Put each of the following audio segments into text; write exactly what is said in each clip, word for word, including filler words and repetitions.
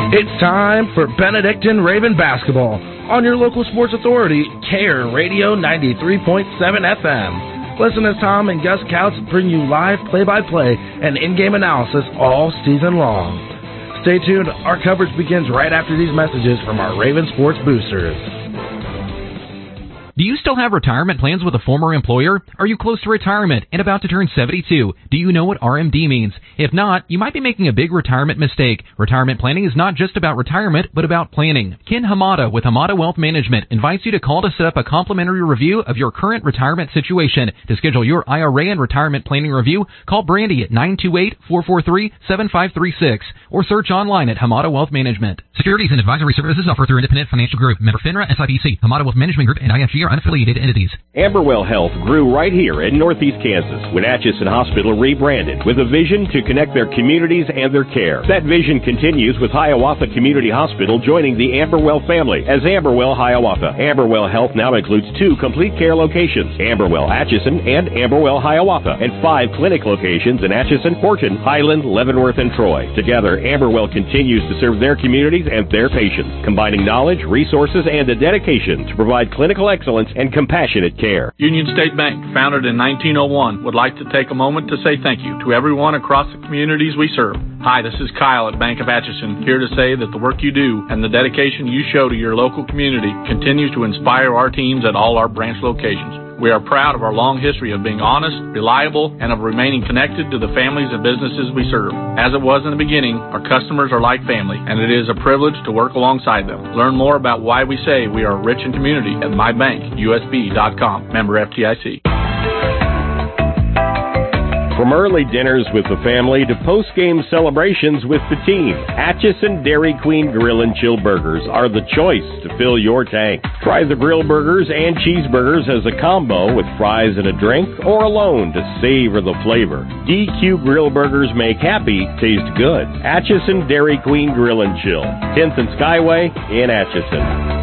It's time for Benedictine Raven Basketball on your local sports authority, CARE Radio ninety-three point seven F M. Listen as Tom and Gus Couts bring you live play-by-play and in-game analysis all season long. Stay tuned. Our coverage begins right after these messages from our Raven Sports boosters. Do you still have retirement plans with a former employer? Are you close to retirement and about to turn seventy-two? Do you know what R M D means? If not, you might be making a big retirement mistake. Retirement planning is not just about retirement, but about planning. Ken Hamada with Hamada Wealth Management invites you to call to set up a complimentary review of your current retirement situation. To schedule your I R A and retirement planning review, call Brandy at nine two eight, four four three, seven five three six or search online at Hamada Wealth Management. Securities and advisory services offered through Independent Financial Group. Member FINRA, S I P C. Hamada Wealth Management Group and I F G are unaffiliated entities. Amberwell Health grew right here in Northeast Kansas when Atchison Hospital rebranded with a vision to connect their communities and their care. That vision continues with Hiawatha Community Hospital joining the Amberwell family as Amberwell Hiawatha. Amberwell Health now includes two complete care locations, Amberwell Atchison and Amberwell Hiawatha, and five clinic locations in Atchison, Horton, Highland, Leavenworth, and Troy. Together, Amberwell continues to serve their communities and their patients, combining knowledge, resources, and a dedication to provide clinical excellence and compassionate care. Union State Bank, founded in nineteen oh one, would like to take a moment to say thank you to everyone across the communities we serve. Hi, this is Kyle at Bank of Atchison, here to say that the work you do and the dedication you show to your local community continues to inspire our teams at all our branch locations. We are proud of our long history of being honest, reliable, and of remaining connected to the families and businesses we serve. As it was in the beginning, our customers are like family, and it is a privilege to work alongside them. Learn more about why we say we are rich in community at my bank U S B dot com. Member F D I C. From early dinners with the family to post-game celebrations with the team, Atchison Dairy Queen Grill and Chill Burgers are the choice to fill your tank. Try the grill burgers and cheeseburgers as a combo with fries and a drink, or alone to savor the flavor. D Q Grill Burgers make happy taste good. Atchison Dairy Queen Grill and Chill, tenth and Skyway in Atchison.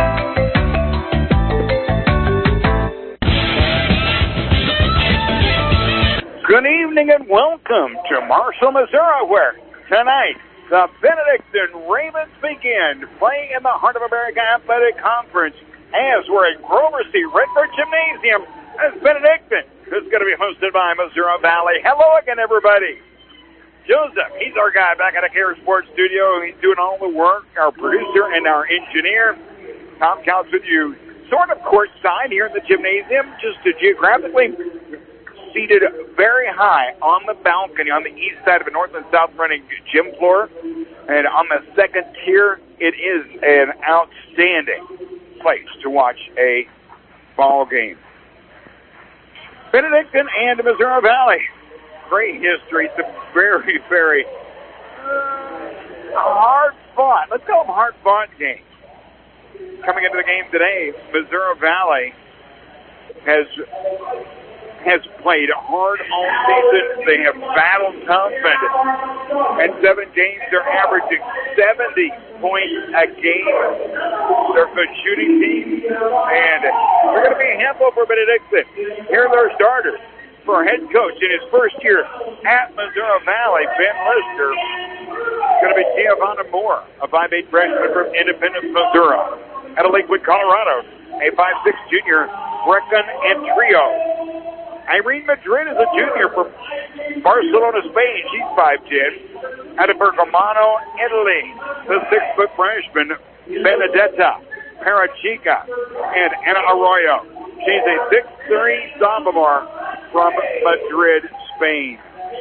Good evening and welcome to Marshall, Missouri, where tonight the Benedictine Ravens begin playing in the Heart of America Athletic Conference as we're at Grover C. Redford Gymnasium as Benedictine is going to be hosted by Missouri Valley. Hello again, everybody. Joseph, he's our guy back at the CARE Sports Studio. He's doing all the work, our producer and our engineer. Tom Couts with you, sort of courtside here in the gymnasium, just to geographically seated very high on the balcony on the east side of a north and south running gym floor. And on the second tier, it is an outstanding place to watch a ball game. Benedictine and Missouri Valley. Great history. Some very, very uh, hard fought. Let's call them hard fought games. Coming into the game today, Missouri Valley has has played hard all season. They have battled tough, and in seven games, they're averaging seventy points a game. They're a good shooting team, and they're going to be a handful for Benedictine. Here are their starters. For head coach in his first year at Missouri Valley, Ben Lister, going to be Giovanna Moore, a five eight freshman from Independence, Missouri. Out of Lakewood, Colorado, a five six junior, Brecken and Trio. Irene Madrid is a junior from Barcelona, Spain. She's five ten. Out of Bergamano, Italy, the six-foot freshman, Benedetta Parachica and Anna Arroyo. She's a six three sophomore from Madrid, Spain.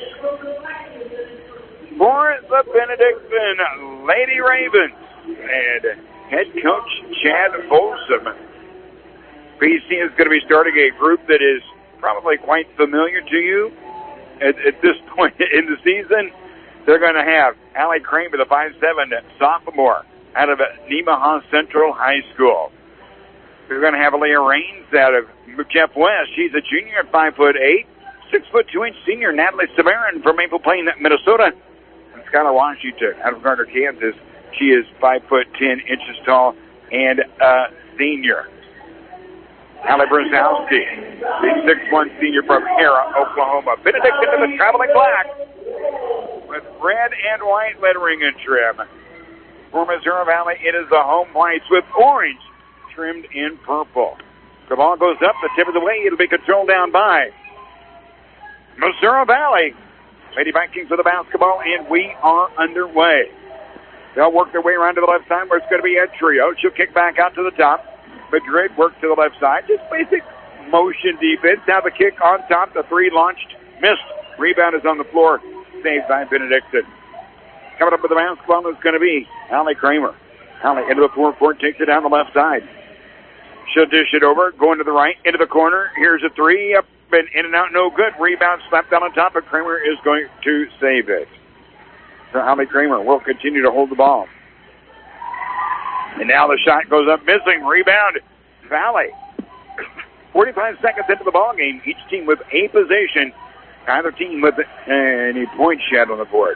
For the Benedictine Lady Ravens and head coach Chad Folsom, P C is going to be starting a group that is probably quite familiar to you at, at this point in the season. They're going to have Allie Kramer, the five seven sophomore out of Nemaha Central High School. They're going to have Aaliyah Raines out of Jeff West. She's a junior at five foot eight. Six foot two inch senior Natalie Severin from Maple Plain, Minnesota. And Skylar Washington out of Gardner, Kansas. She is five foot ten inches tall and a senior. Allie Brzezowski, the six one senior from Hera, Oklahoma. Benedictine in the traveling black with red and white lettering and trim. for Missouri Valley. It is the home whites with orange trimmed in purple. The ball goes up, the tip of the way. It'll be controlled down by Missouri Valley. Lady Vikings with the basketball, and we are underway. They'll work their way around to the left side where it's going to be a trio. She'll kick back out to the top. Madrid works to the left side. Just basic motion defense. Now the kick on top. The three launched. Missed. Rebound is on the floor. Saved by Benedictine. Coming up with the basketball is going to be Allie Kramer. Allie into the forecourt, takes it down the left side. She'll dish it over, going to the right, into the corner. Here's a three, up and in and out, no good. Rebound slapped down on top, but Kramer is going to save it. So Allie Kramer will continue to hold the ball. And now the shot goes up, missing. Rebound, Valley. forty-five seconds into the ball game. Each team with a possession. Either team with any points yet on the board.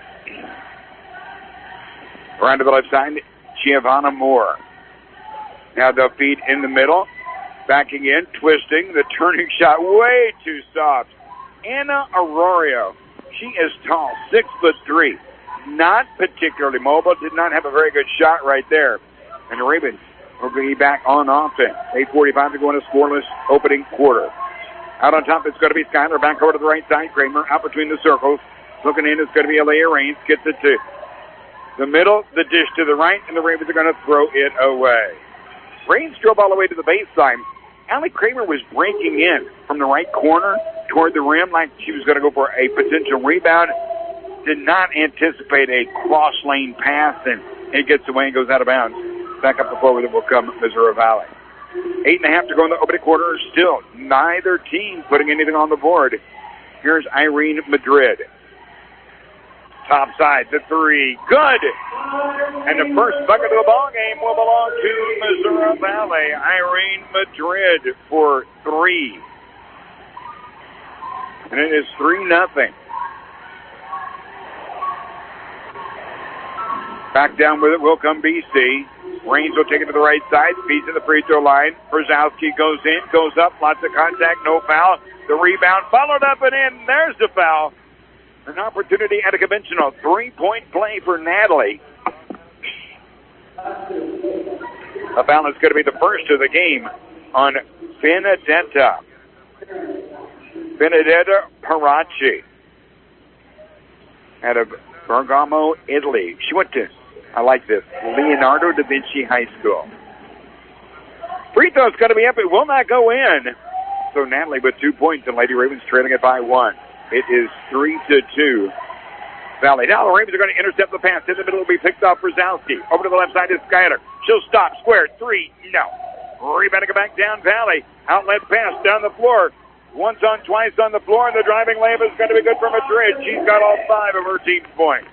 Around to the left side, Giovanna Moore. Now they'll feed in the middle. Backing in, twisting. The turning shot way too soft. Anna Arroyo. She is tall, six foot three. Not particularly mobile. Did not have a very good shot right there. And the Ravens will be back on offense. eight forty-five to go in a scoreless opening quarter. Out on top, it's going to be Skyler. Back over to the right side. Kramer out between the circles. Looking in, it's going to be Alea Raines. Gets it to the middle, the dish to the right, and the Ravens are going to throw it away. Raines drove all the way to the baseline. Allie Kramer was breaking in from the right corner toward the rim like she was going to go for a potential rebound. Did not anticipate a cross-lane pass, and it gets away and goes out of bounds. Back up the floor with it will come Missouri Valley. Eight and a half to go in the opening quarter. Still, neither team putting anything on the board. Here's Irene Madrid. Top side, the three. Good! And the first bucket of the ball game will belong to Missouri Valley. Irene Madrid for three. And it is three nothing. Back down with it will come B C. Raines will take it to the right side. Feeds to the free throw line. Brzezowski goes in, goes up. Lots of contact, no foul. The rebound followed up and in. There's the foul. An opportunity at a conventional three-point play for Natalie. A foul is going to be the first of the game on Benedetta. Benedetta Paracci out of Bergamo, Italy. She went to, I like this, Leonardo da Vinci High School. Free throw is going to be up. It will not go in. So Natalie with two points and Lady Ravens trailing it by one. It is three to two. Valley. Now the Ravens are going to intercept the pass. In the middle will be picked off Brzezowski. Over to the left side is Skyler. She'll stop. Square. Three. No. Rebounding it back down Valley. Outlet pass down the floor. Once on, twice on the floor, and the driving layup is going to be good for Madrid. She's got all five of her team's points.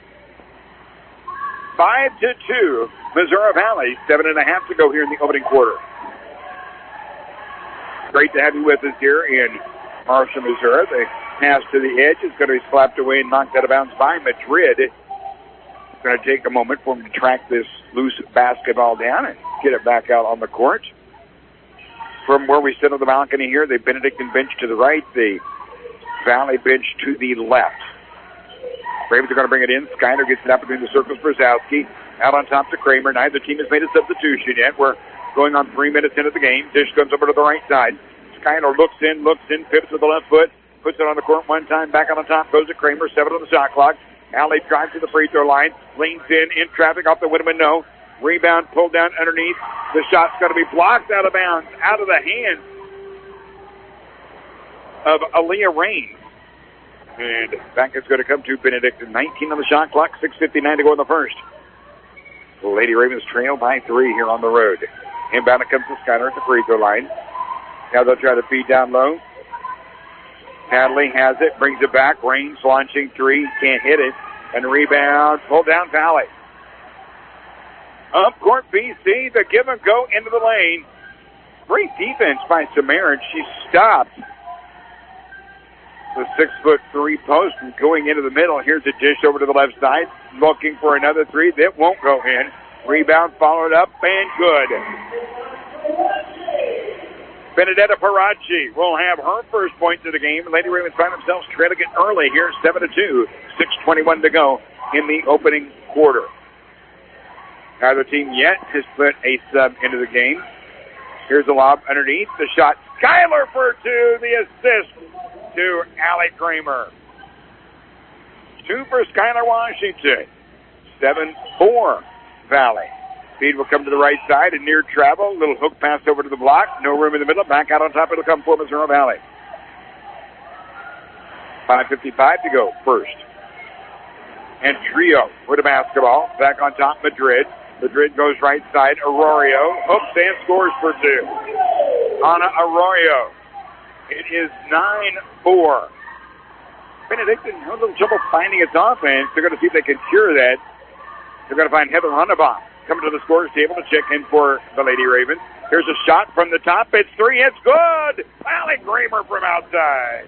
Five to two. Missouri Valley. Seven and a half to go here in the opening quarter. Great to have you with us here in Marshall, Missouri. The pass to the edge is going to be slapped away and knocked out of bounds by Madrid. It's going to take a moment for them to track this loose basketball down and get it back out on the court. From where we sit on the balcony here, the Benedictine bench to the right, the Valley bench to the left. Ravens are going to bring it in. Skyler gets it out between the circles. Brzezowski out on top to Kramer. Neither team has made a substitution yet. We're going on three minutes into the game. Dish comes over to the right side. Skyler looks in, looks in, pivots with the left foot, puts it on the court one time, back on the top, goes to Kramer, seven on the shot clock. Allie drives to the free throw line, leans in, in traffic, off the Winneman, no. Rebound pulled down underneath. The shot's going to be blocked out of bounds, out of the hands of Alea Raines. And back is going to come to Benedictine. nineteen on the shot clock, six fifty-nine to go in the first. The Lady Ravens trail by three here on the road. Inbound it comes to Skyler at the free throw line. Now they'll try to feed down low. Natalie has it, brings it back. Raines launching three, can't hit it. And rebound, pulled down Valley. Up court B C, the give and go into the lane. Great defense by Samaritan. She stopped the six foot three post from going into the middle. Here's a dish over to the left side, looking for another three. That won't go in. Rebound followed up and good. Benedetta Paracci will have her first point of the game. Lady Ravens find themselves trailing it early here, seven to two. six twenty-one to go in the opening quarter. Neither team yet has put a sub into the game. Here's a lob underneath. The shot. Skyler for two. The assist to Allie Kramer. Two for Skyler Washington. seven four Valley. Feed will come to the right side and near travel. Little hook pass over to the block. No room in the middle. Back out on top. It'll come for Missouri Valley. five fifty-five to go first. And Trio with a basketball. Back on top, Madrid. Madrid goes right side. Arroyo hooks and scores for two. Anna Arroyo. It is nine four. Benedictine had a little trouble finding its offense. They're going to see if they can cure that. They're going to find Heather Hundebaum coming to the scores table to check in for the Lady Ravens. Here's a shot from the top. It's three. It's good. Allie Kramer from outside.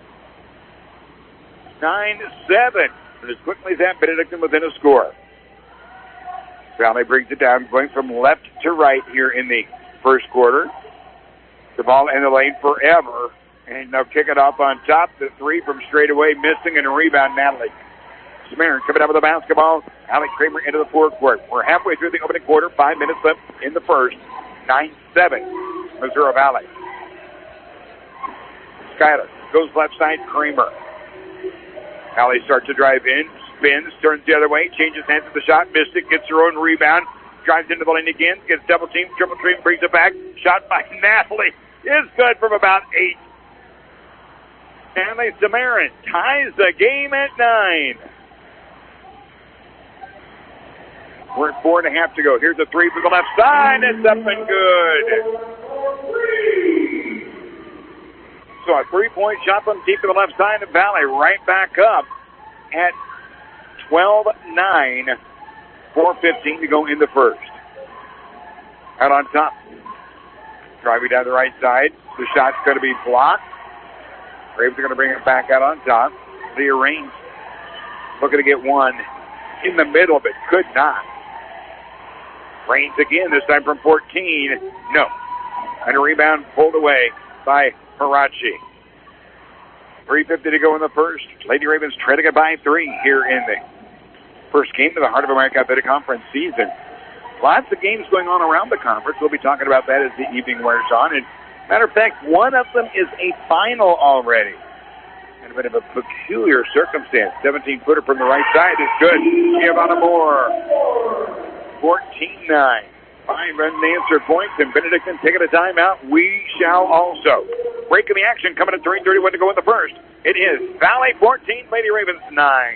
nine seven. And as quickly as that, Benedictine within a score. Valley brings it down, going from left to right here in the first quarter. The ball in the lane forever. And they'll kick it off on top. The three from straight away, missing, and a rebound, Natalie Samarin coming out with the basketball. Allie Kramer into the forecourt. We're halfway through the opening quarter. Five minutes left in the first. nine seven, Missouri Valley. Skyler goes left side, Kramer. Allie starts to drive in, spins, turns the other way, changes hands to the shot, missed it, gets her own rebound, drives into the lane again, gets double team, triple team, brings it back. Shot by Natalie is good from about eight. Natalie Samarin ties the game at nine. We're at four and a half to go. Here's a three from the left side. It's up and good. So a three-point shot from deep to the left side of Valley. Right back up at twelve nine. four fifteen to go in the first. Out on top. Driving down the right side. The shot's going to be blocked. Braves are going to bring it back out on top. Leah Raines looking to get one in the middle, but could not. Raines again, this time from fourteen. No. And a rebound pulled away by Harachi. three fifty to go in the first. Lady Ravens trailing it by three here in the first game of the Heart of America Athletic Conference season. Lots of games going on around the conference. We'll be talking about that as the evening wears on. And matter of fact, one of them is a final already. And a bit of a peculiar circumstance. seventeen-footer from the right side is good. Giovanna Moore. fourteen nine. Five unanswered points, and Benedictine taking a timeout. We shall also. Break in the action coming at three thirty-one to go in the first. It is Valley fourteen, Lady Ravens nine.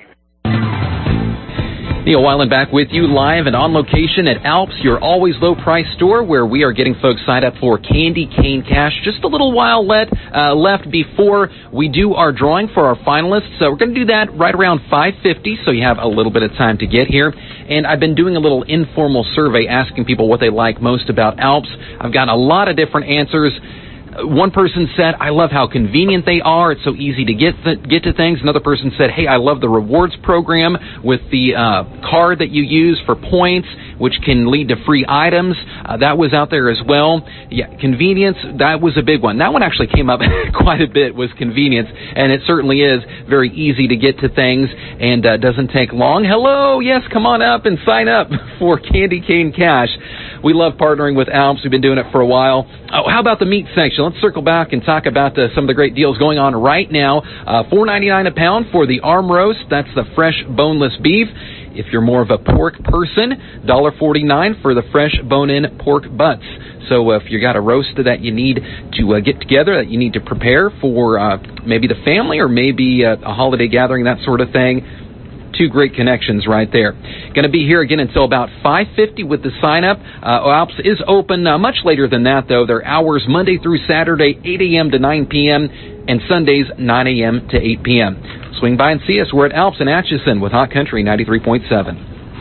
Neil Weiland back with you live and on location at Alps, your always low price store, where we are getting folks signed up for Candy Cane Cash. Just a little while let, uh, left before we do our drawing for our finalists. So we're going to do that right around five fifty, so you have a little bit of time to get here. And I've been doing a little informal survey asking people what they like most about Alps. I've gotten a lot of different answers. One person said, I love how convenient they are. It's so easy to get th- get to things. Another person said, hey, I love the rewards program with the uh, card that you use for points, which can lead to free items. Uh, that was out there as well. Yeah, convenience, that was a big one. That one actually came up quite a bit, was convenience, and it certainly is very easy to get to things and uh, doesn't take long. Hello, yes, come on up and sign up for Candy Cane Cash. We love partnering with Alps. We've been doing it for a while. Oh, how about the meat section? Let's circle back and talk about uh, some of the great deals going on right now. Uh, four ninety-nine a pound for the arm roast. That's the fresh boneless beef. If you're more of a pork person, one forty-nine for the fresh bone-in pork butts. So uh, if you got a roast that you need to uh, get together, that you need to prepare for uh, maybe the family or maybe uh, a holiday gathering, that sort of thing, two great connections right there. Going to be here again until about five fifty with the sign-up. Uh, Alps is open uh, much later than that, though. Their hours Monday through Saturday, eight a.m. to nine p.m., and Sundays, nine a.m. to eight p.m. Swing by and see us. We're at Alps in Atchison with Hot Country ninety-three point seven.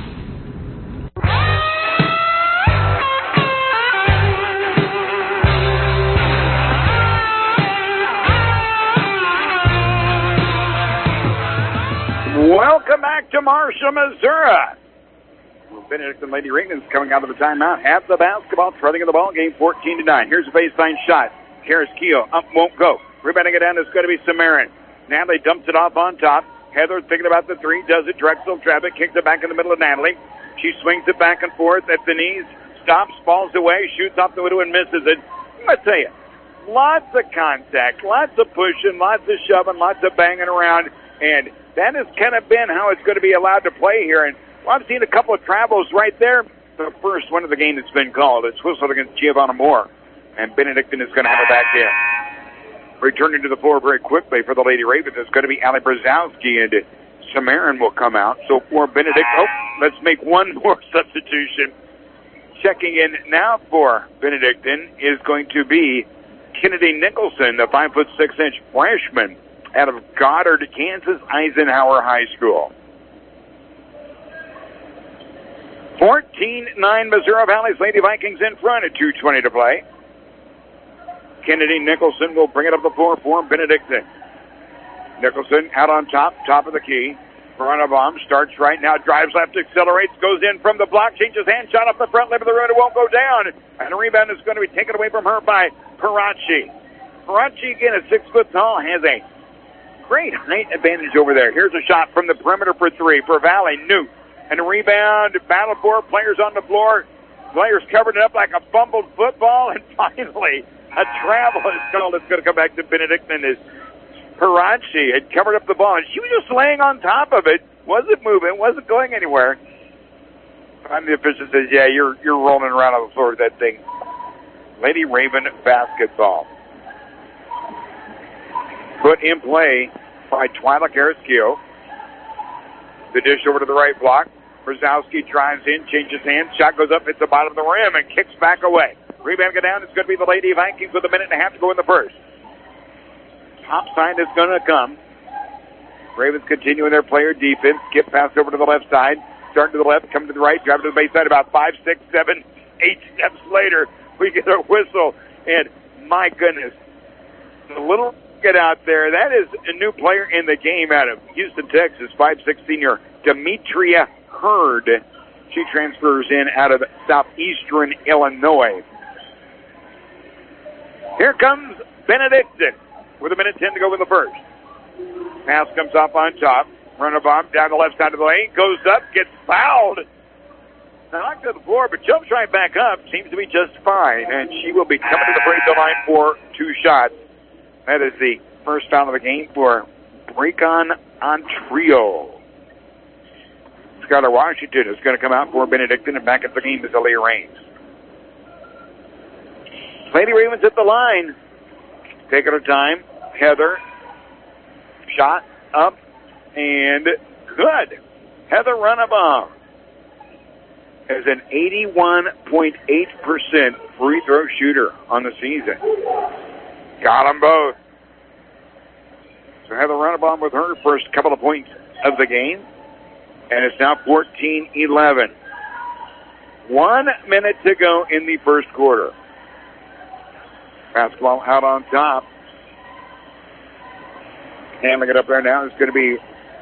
Welcome back to Marshall, Missouri. Benedictine Lady Ravens coming out of the timeout. Have the basketball, trailing in the ball game, fourteen to nine. Here's a baseline shot. Karis Keel up, won't go. Rebounding it down is going to be Samarin. Natalie dumps it off on top. Heather thinking about the three, does it. Drexel traffic, kicks it back in the middle of Natalie. She swings it back and forth at the knees, stops, falls away, shoots off the window and misses it. I'm going to tell you, lots of contact, lots of pushing, lots of shoving, lots of banging around, and that has kind of been how it's going to be allowed to play here. And well, I've seen a couple of travels right there. The first one of the game that's been called. It's whistled against Giovanna Moore, and Benedictine is going to have it back in. Returning to the floor very quickly for the Lady Ravens is going to be Ali Brzezowski, and Samarin will come out. So for Benedict, oh, let's make one more substitution. Checking in now for Benedictine is going to be Kennedy Nicholson, the five foot six inch freshman out of Goddard, Kansas Eisenhower High School. fourteen nine Missouri Valley's Lady Vikings in front at two twenty to play. Kennedy Nicholson will bring it up the floor for Benedictine. Nicholson out on top, top of the key. Brunabom starts right now, drives left, accelerates, goes in from the block, changes hand, shot off the front lip of the road, it won't go down. And a rebound is going to be taken away from her by Parachi. Parachi, again, is six foot tall, has a great height advantage over there. Here's a shot from the perimeter for three for Valley. Newt. And a rebound, battle for players on the floor. Players covered it up like a fumbled football. And finally, a travel is called. It's going to come back to Benedictine as Parachi had covered up the ball. And she was just laying on top of it. Wasn't moving, wasn't going anywhere. And the official says, yeah, you're you're rolling around on the floor with that thing. Lady Raven basketball. Put in play by Twyla Carrasquillo. The dish over to the right block. Brzezowski drives in, changes hands. Shot goes up, hits the bottom of the rim, and kicks back away. Rebound go down. It's going to be the Lady Vikings with a minute and a half to go in the first. Top side is going to come. Ravens continuing their player defense. Skip pass over to the left side. Starting to the left, coming to the right, driving to the baseline. About five, six, seven, eight steps later, we get a whistle. And my goodness, the little get out there. That is a new player in the game out of Houston, Texas. five six senior Demetria Hurd. She transfers in out of southeastern Illinois. Here comes Benedictine with a minute ten to go in the first. Pass comes off on top. Runner bomb down the left side of the lane. Goes up, gets fouled. Knocked to the floor, but jumps right back up. Seems to be just fine. And she will be coming to the free throw line for two shots. That is the first foul of the game for Brecon Ontrio. Skylar Washington is going to come out for Benedictine, and back at the game is Aaliyah Raines. Lady Ravens at the line. Taking her time. Heather. Shot up and good. Heather Runabomb is an eighty-one point eight percent free throw shooter on the season. Got them both. So Heather Runabomb with her first couple of points of the game. And it's now fourteen eleven. One minute to go in the first quarter. Basketball out on top. Handling it up there now is going to be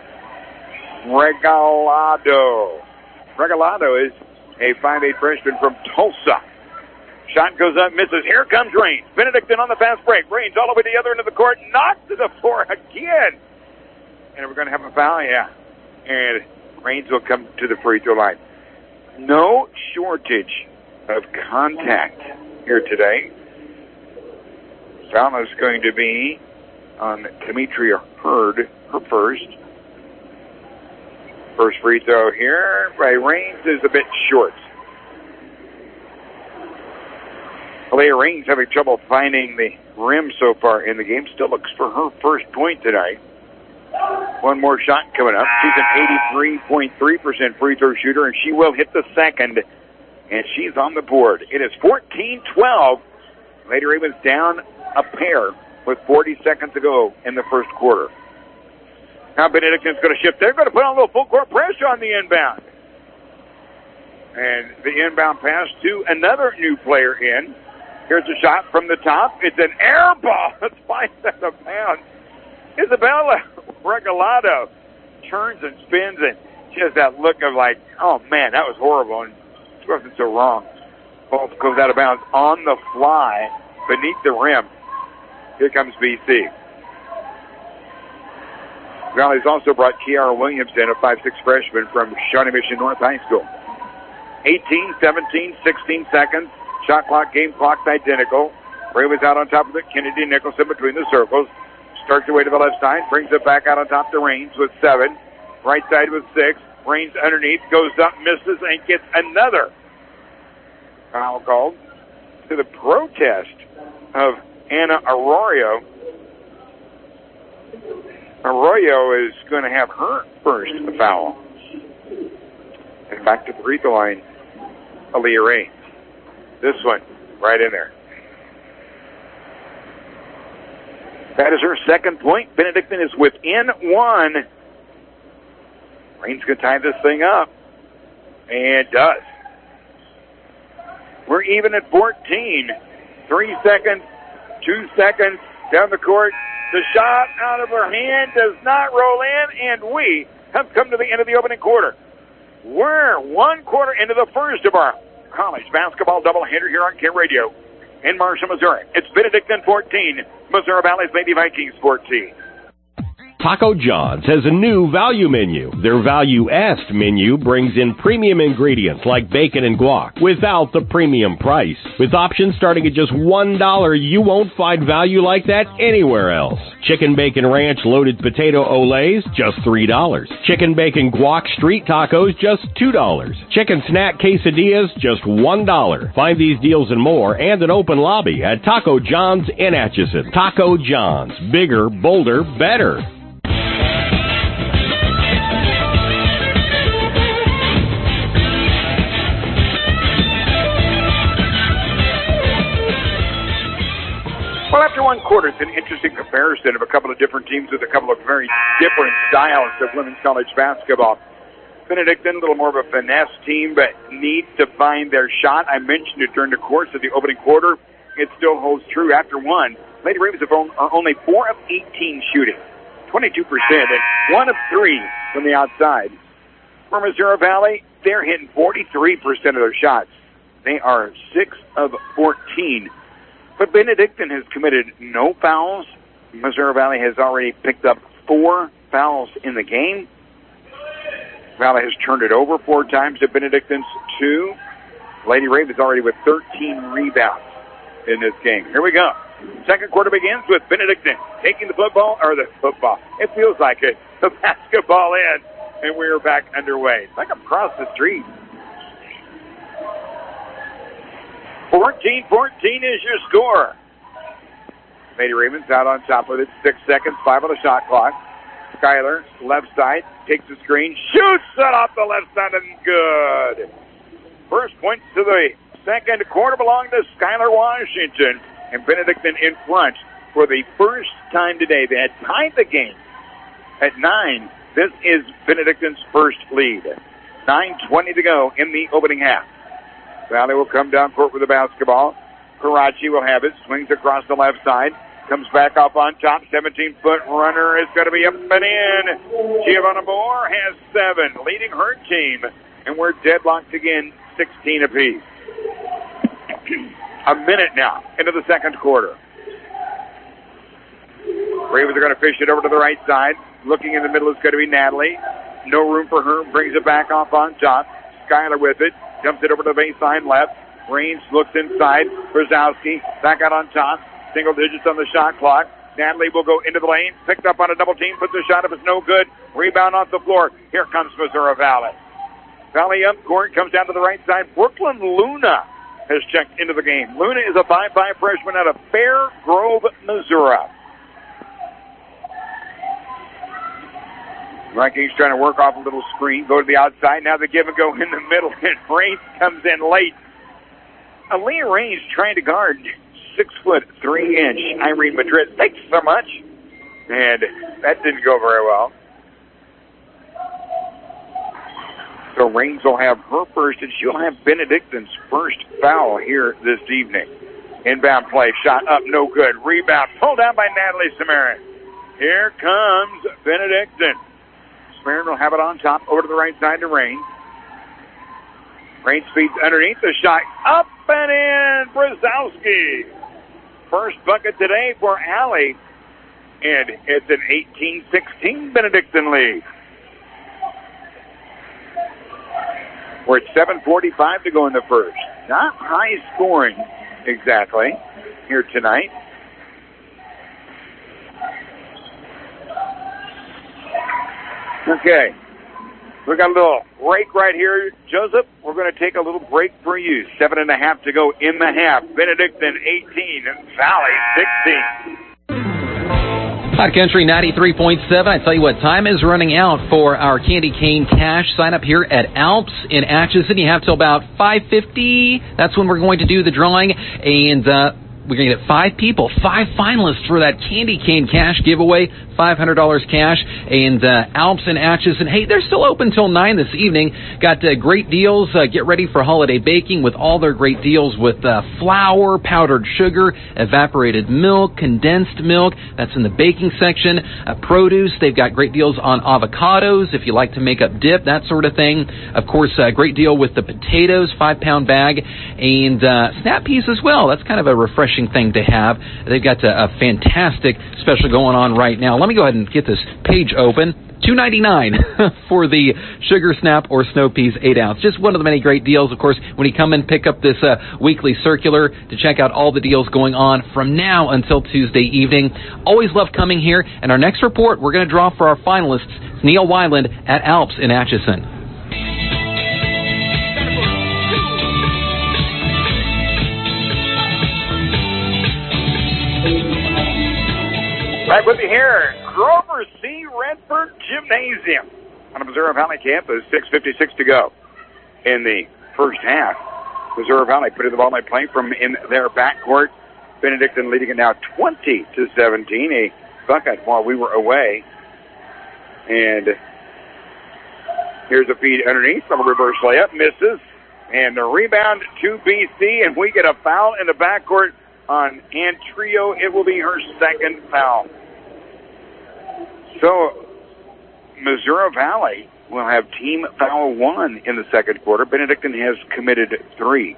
Regalado. Regalado is a five eight freshman from Tulsa. Shot goes up, misses. Here comes Raines. Benedictine on the fast break. Raines all the way to the other end of the court. Knocked to the floor again. And we're going to have a foul, yeah. And Raines will come to the free throw line. No shortage of contact here today. Foul is going to be on Demetria Hurd, her first. First free throw here by Raines is a bit short. Aaliyah Raines having trouble finding the rim so far in the game. Still looks for her first point tonight. One more shot coming up. She's an eighty-three point three percent free throw shooter, and she will hit the second. And she's on the board. It is fourteen twelve. Lady Ravens down a pair with forty seconds to go in the first quarter. Now Benedictine's going to shift. They're going to put on a little full court pressure on the inbound. And the inbound pass to another new player in. Here's a shot from the top. It's an air ball. It's five out of bounds. Isabella Regalado turns and spins, and she has that look of like, oh man, that was horrible, and it wasn't so wrong. Ball goes out of bounds on the fly beneath the rim. Here comes B C. Valley's also brought Kiara Williams in, a five six freshman from Shawnee Mission North High School. eighteen, seventeen, sixteen seconds. Shot clock, game clock's identical. Ravens out on top of it. Kennedy Nicholson between the circles. Starts away to the left side. Brings it back out on top to Raines with seven. Right side with six. Raines underneath. Goes up, misses, and gets another foul called to the protest of Anna Arroyo. Arroyo is going to have her first foul. And back to the free throw line, Aaliyah Raines. This one, right in there. That is her second point. Benedictine is within one. Raines can tie this thing up. And does. We're even at fourteen. Three seconds, two seconds down the court. The shot out of her hand does not roll in, and we have come to the end of the opening quarter. We're one quarter into the first of our college basketball doubleheader here on K Radio in Marshall, Missouri. It's Benedictine fourteen, Missouri Valley's Lady Vikings fourteen. Taco John's has a new value menu. Their Value-est menu brings in premium ingredients like bacon and guac without the premium price. With options starting at just one dollar, you won't find value like that anywhere else. Chicken bacon ranch loaded potato olays, just three dollars. Chicken bacon guac street tacos, just two dollars. Chicken snack quesadillas, just one dollar. Find these deals and more and an open lobby at Taco John's in Atchison. Taco John's. Bigger, bolder, better. Well, after one quarter, it's an interesting comparison of a couple of different teams with a couple of very different styles of women's college basketball. Benedictine, a little more of a finesse team, but needs to find their shot. I mentioned it during the course of the opening quarter. It still holds true after one. Lady Ravens are only four of eighteen shooting, twenty-two percent, and one of three from the outside. For Missouri Valley, they're hitting forty-three percent of their shots. They are six of fourteen. But Benedictine has committed no fouls. Missouri Valley has already picked up four fouls in the game. Valley has turned it over four times to Benedictine's two. Lady Ravens already with thirteen rebounds in this game. Here we go. Second quarter begins with Benedictine taking the football, or the football. It feels like it. The basketball in, and we are back underway. It's like I'm across the street. fourteen fourteen is your score. Lady Ravens out on top of it. Six seconds, five on the shot clock. Skyler, left side, takes the screen, shoots it off the left side, and good. First points to the second quarter belong to Skyler Washington, and Benedictine in front for the first time today. They had tied the game at nine. This is Benedictine's first lead. nine twenty to go in the opening half. Valley will come down court with the basketball. Karachi will have it. Swings across the left side. Comes back up on top. seventeen-foot runner is going to be up and in. Giovanna Moore has seven, leading her team. And we're deadlocked again, sixteen apiece. A minute now into the second quarter. Ravens are going to fish it over to the right side. Looking in the middle is going to be Natalie. No room for her. Brings it back off on top. Skyler with it. Dumps it over to the baseline left. Raines looks inside. Brzezowski back out on top. Single digits on the shot clock. Natalie will go into the lane. Picked up on a double team. Puts a shot up. It's no good. Rebound off the floor. Here comes Missouri Valley. Valley up court. Comes down to the right side. Brooklyn Luna has checked into the game. Luna is a five five freshman out of Fair Grove, Missouri. Vikings trying to work off a little screen, go to the outside. Now they give and go in the middle, and Raines comes in late. Aaliyah Raines trying to guard six foot three inch Irene Madrid. Thanks so much. And that didn't go very well. So Raines will have her first, and she'll have Benedictine's first foul here this evening. Inbound play, shot up, no good. Rebound, pulled down by Natalie Samarin. Here comes Benedictine. Samarin will have it on top, over to the right side to Raines. Raines feeds underneath the shot, up and in, Brzezowski. First bucket today for Allie, and it's an eighteen sixteen Benedictine lead. We're at seven forty-five to go in the first. Not high scoring exactly here tonight. Okay. We got a little break right here, Joseph. We're going to take a little break for you. Seven and a half to go in the half. Benedictine eighteen and Valley sixteen. Hot Country ninety-three point seven. I tell you what, time is running out for our Candy Cane Cash. Sign up here at Alps in Atchison. You have till about five fifty. That's when we're going to do the drawing. And uh, we're going to get five people, five finalists for that Candy Cane Cash giveaway. five hundred dollars cash. And uh, Alps in Atchison, hey, they're still open till nine this evening. Got uh, great deals. Uh, get ready for holiday baking with all their great deals with uh, flour, powdered sugar, evaporated milk, condensed milk. That's in the baking section. Uh, produce, they've got great deals on avocados if you like to make up dip, that sort of thing. Of course, a great deal with the potatoes, five-pound bag, and uh, snap peas as well. That's kind of a refreshing thing to have. They've got a, a fantastic special going on right now. Let me go ahead and get this page open. two ninety-nine for the sugar snap or snow peas eight ounce. Just one of the many great deals. Of course, when you come and pick up this uh, weekly circular to check out all the deals going on from now until Tuesday evening. Always love coming here. And our next report, we're going to draw for our finalists. It's Neil Weiland at Alps in Atchison. Back with you here, Grover C. Redford Gymnasium on the Missouri Valley campus. six fifty-six to go in the first half. Missouri Valley putting the ball in play from in their backcourt. Benedictine leading it now twenty to seventeen. A bucket while we were away. And here's a feed underneath from a reverse layup. Misses. And the rebound to B C. And we get a foul in the backcourt on Antrio. It will be her second foul. So, Missouri Valley will have team foul one in the second quarter. Benedictine has committed three.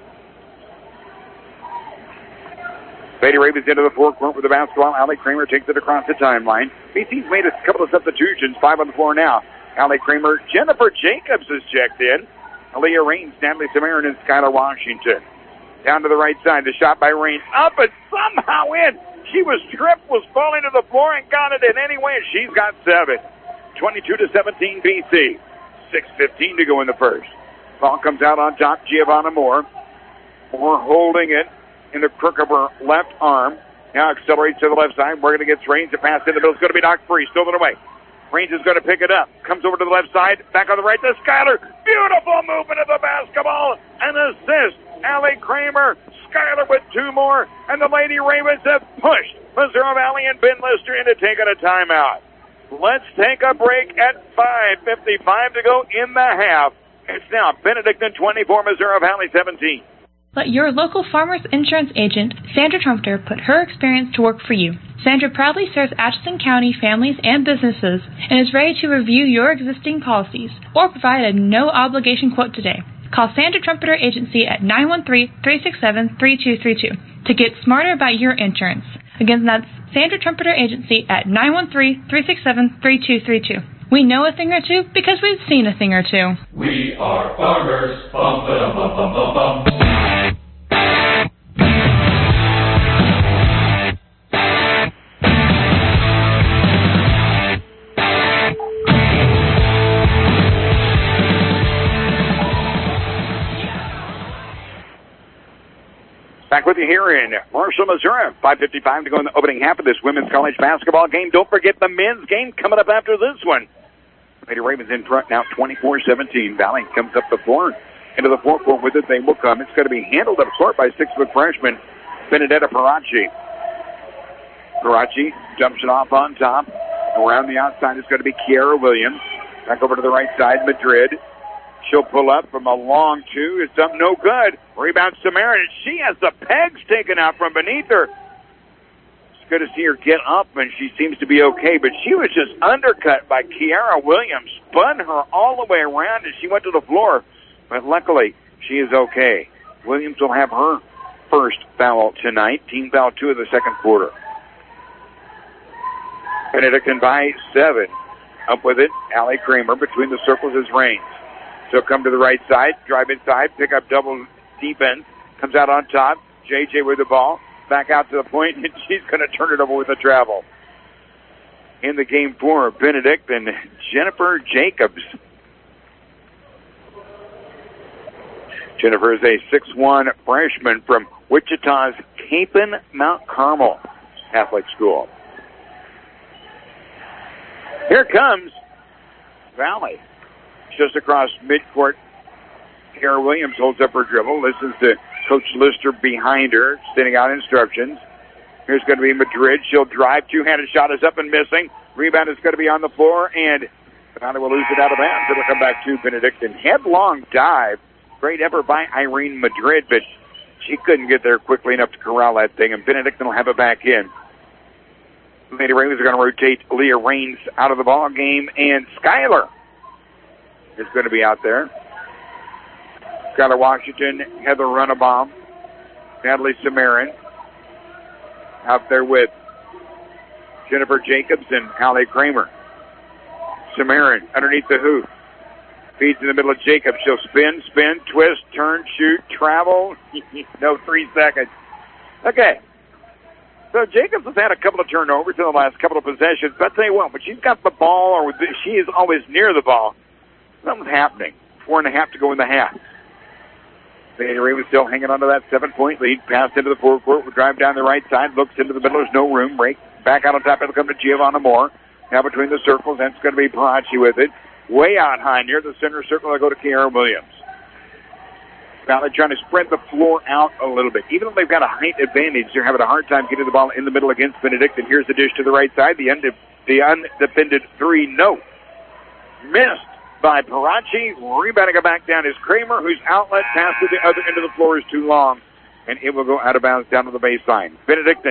Lady Ravens into the forecourt with the basketball. Allie Kramer takes it across the timeline. B C's made a couple of substitutions. Five on the floor now. Allie Kramer. Jennifer Jacobs has checked in. Aaliyah Raines, Natalie Samarin, and Skylar Washington. Down to the right side. The shot by Raines. Up and somehow in. She was tripped, was falling to the floor, and got it in anyway, and she's got seven. twenty-two to seventeen B C. six fifteen to go in the first. Ball comes out on top. Giovanna Moore. Moore holding it in the crook of her left arm. Now accelerates to the left side. We're going to get Raines to pass in the middle. It's going to be knocked free. Stolen away. Raines is going to pick it up. Comes over to the left side. Back on the right to Skylar. Beautiful movement of the basketball. An assist. Allie Kramer. Skylar with two more. And the Lady Ravens have pushed Missouri Valley and Ben Lister into taking a timeout. Let's take a break at five fifty-five to go in the half. It's now Benedictine twenty-four, Missouri Valley seventeen. Let your local Farmers Insurance agent, Sandra Trumpeter, put her experience to work for you. Sandra proudly serves Atchison County families and businesses and is ready to review your existing policies or provide a no-obligation quote today. Call Sandra Trumpeter Agency at nine one three, three six seven, three two three two to get smarter about your insurance. Again, that's Sandra Trumpeter Agency at nine one three, three six seven, three two three two. We know a thing or two because we've seen a thing or two. We are farmers. Bum, ba, bum, bum, bum, bum. Back with you here in Marshall, Missouri. five fifty-five to go in the opening half of this women's college basketball game. Don't forget the men's game coming up after this one. Lady Ravens in front now, twenty-four seventeen. Valley comes up the floor. Into the forecourt with it, they will come. It's going to be handled up court by six-foot freshman Benedetta Parachi. Parachi jumps it off on top. Around the outside is going to be Kiara Williams. Back over to the right side, Madrid. She'll pull up from a long two. It's up no good. Rebound Samarin. She has the pegs taken out from beneath her. It's good to see her get up, and she seems to be okay. But she was just undercut by Kiara Williams. Spun her all the way around, and she went to the floor. But luckily, she is okay. Williams will have her first foul tonight. Team foul two of the second quarter. Benedictine by seven. Up with it, Allie Kramer. Between the circles is Raines. So come to the right side, drive inside, pick up double defense, comes out on top. J J with the ball, back out to the point, and she's going to turn it over with a travel. In the game for Benedictine, Jennifer Jacobs. Jennifer is a six one freshman from Wichita's Capon Mount Carmel Catholic School. Here comes Valley. Just across midcourt, Kara Williams holds up her dribble, listens to Coach Lister behind her, sending out instructions. Here's going to be Madrid. She'll drive. Two-handed shot is up and missing. Rebound is going to be on the floor, and Valley will lose it out of bounds. It'll come back to Benedictine. Headlong dive. Great effort by Irene Madrid, but she couldn't get there quickly enough to corral that thing, and Benedictine will have it back in. Lady Ravens are going to rotate Leah Raines out of the ball game, and Skylar is going to be out there. Skylar Washington, Heather Runnebaum, Natalie Samarin out there with Jennifer Jacobs and Allie Kramer. Samarin underneath the hoop. Feeds in the middle of Jacobs. She'll spin, spin, twist, turn, shoot, travel. No three seconds. Okay. So Jacobs has had a couple of turnovers in the last couple of possessions. But I'll tell you what, when she's got the ball or she is always near the ball, something's happening. Four and a half to go in the half. Lady Ravens still hanging on to that seven-point lead. Pass into the forecourt. Will drive down the right side. Looks into the middle. There's no room. Break back out on top. It'll come to Giovanna Moore. Now between the circles. That's going to be Parachi with it. Way out high near the center circle. They'll go to Kiara Williams. Valley trying to spread the floor out a little bit. Even though they've got a height advantage, they're having a hard time getting the ball in the middle against Benedictine. Here's the dish to the right side. The, unde- the undefended three. No. Missed by Parachi. Rebounding it back down is Kramer, whose outlet pass to the other end of the floor is too long, and it will go out of bounds down to the baseline. Benedictine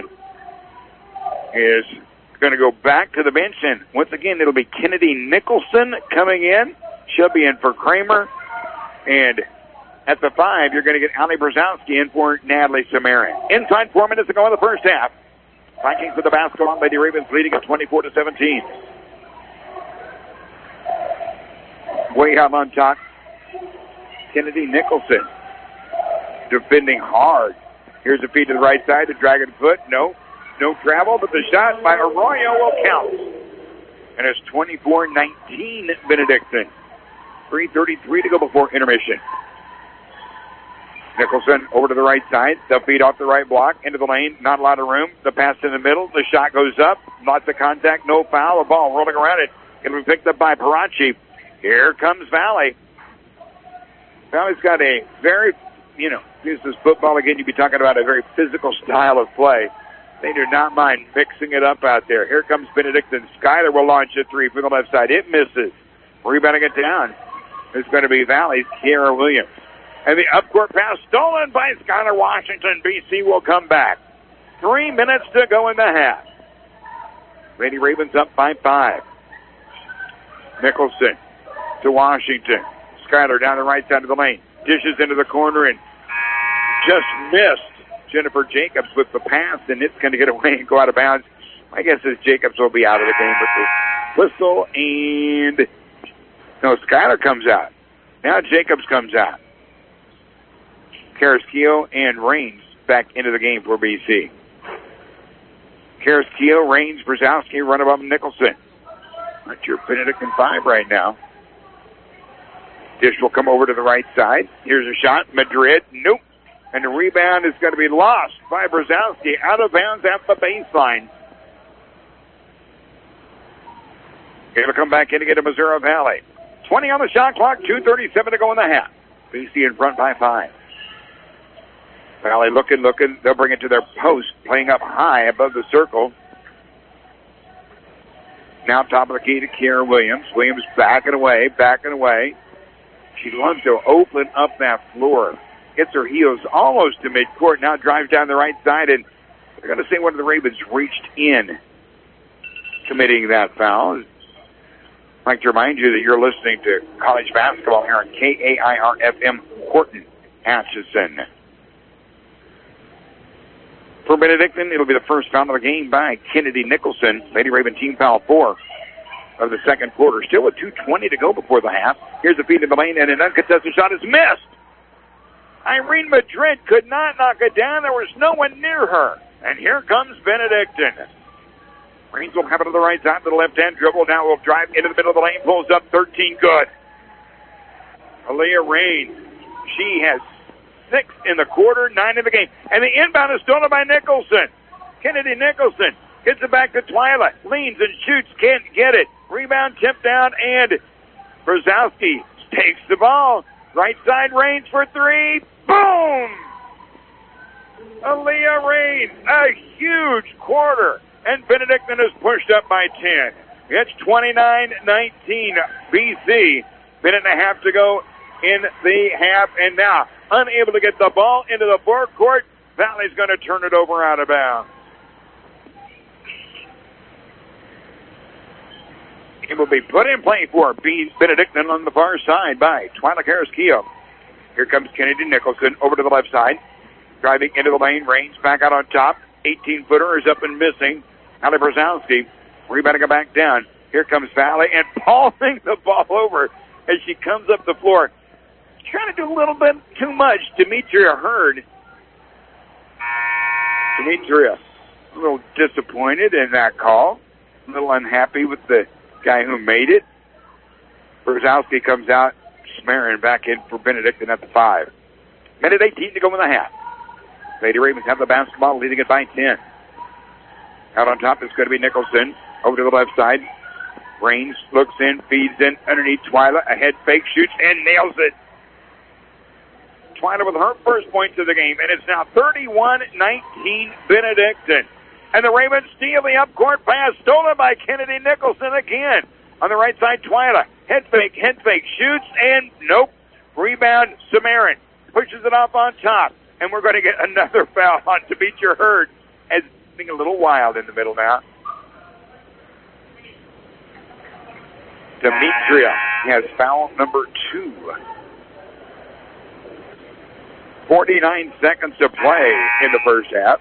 is going to go back to the bench, and once again, it'll be Kennedy Nicholson coming in. She'll be in for Kramer, and at the five, you're going to get Ali Brzezowski in for Natalie Samarin. Inside four minutes to go in the first half. Vikings with the basketball. Lady Ravens leading at twenty-four to seventeen. Way up on top, Kennedy Nicholson defending hard. Here's a feed to the right side to Dragon Foot. No, no travel, but the shot by Arroyo will count. And it's twenty-four nineteen Benedictine. three thirty-three to go before intermission. Nicholson over to the right side. They'll feed off the right block into the lane. Not a lot of room. The pass in the middle. The shot goes up. Lots of contact. No foul. The ball rolling around it. Going to be picked up by Parachi. Here comes Valley. Valley's got a very, you know, this is football again. You'd be talking about a very physical style of play. They do not mind mixing it up out there. Here comes Benedictine. Skyler will launch a three from the left side. It misses. Rebounding it down. It's going to be Valley's Kiara Williams. And the upcourt pass stolen by Skylar Washington. B C will come back. Three minutes to go in the half. Lady Ravens up by five. Nicholson to Washington. Skylar down the right side of the lane. Dishes into the corner and just missed Jennifer Jacobs with the pass, and it's going to get away and go out of bounds. My guess is Jacobs will be out of the game with the whistle, and no, Skylar comes out. Now Jacobs comes out. Carrasquillo and Raines back into the game for B C. Carrasquillo, Raines, Brzezowski, run above Nicholson. That's your Benedictine five right now. Dish will come over to the right side. Here's a shot. Madrid, nope. And the rebound is going to be lost by Brzezowski out of bounds at the baseline. It'll come back in to get a Missouri Valley. twenty on the shot clock, two thirty-seven to go in the half. B C in front by five. Valley looking, looking. They'll bring it to their post, playing up high above the circle. Now top of the key to Kiara Williams. Williams backing away, backing away. She loves to open up that floor. Gets her heels almost to midcourt. Now drives down the right side, and they're going to say one of the Ravens reached in, committing that foul. I'd like to remind you that you're listening to college basketball here on K A I R F M, Horton, Atchison. For Benedictine, it'll be the first foul of the game by Kennedy Nicholson. Lady Raven team foul four. of the second quarter. Still with two twenty to go before the half. Here's a feed in the lane, and an uncontested shot is missed. Irene Madrid could not knock it down. There was no one near her. And here comes Benedictine. Raines will have it to the right side, to the left-hand dribble. Now will drive into the middle of the lane, pulls up thirteen good. Aaliyah Raines, she has six in the quarter, nine in the game. And the inbound is stolen by Nicholson. Kennedy Nicholson gets it back to Twyla. Leans and shoots, can't get it. Rebound tipped down, and Brzezowski takes the ball. Right side, Raines for three. Boom! Aaliyah Raines, a huge quarter. And Benedictine is pushed up by ten. It's twenty-nine nineteen B C. Minute and a half to go in the half. And now, unable to get the ball into the forecourt, Valley's going to turn it over out of bounds. It will be put in play for Benedictine on the far side by Twyla Carrasquillo. Here comes Kennedy Nicholson over to the left side. Driving into the lane, Raines back out on top. eighteen-footer is up and missing. Allie Brzezowski rebounding it back down. Here comes Valley and palming the ball over as she comes up the floor. Trying to do a little bit too much. Demetria Hurd. Demetria a little disappointed in that call. A little unhappy with the guy who made it. Brzezowski comes out, smearing back in for Benedictine at the five. Minute eighteen to go in the half. Lady Ravens have the basketball, leading it by ten. Out on top is going to be Nicholson. Over to the left side. Raines looks in, feeds in underneath Twyla. A head fake, shoots, and nails it. Twyla with her first points of the game, and it's now thirty-one nineteen Benedictine. And the Ravens steal the up-court pass, stolen by Kennedy Nicholson again. On the right side, Twyla. Head fake, head fake, shoots, and nope. Rebound, Samarin. Pushes it off on top. And we're going to get another foul on Demetria Hurd as being a little wild in the middle now. Demetria has foul number two. forty-nine seconds to play in the first half.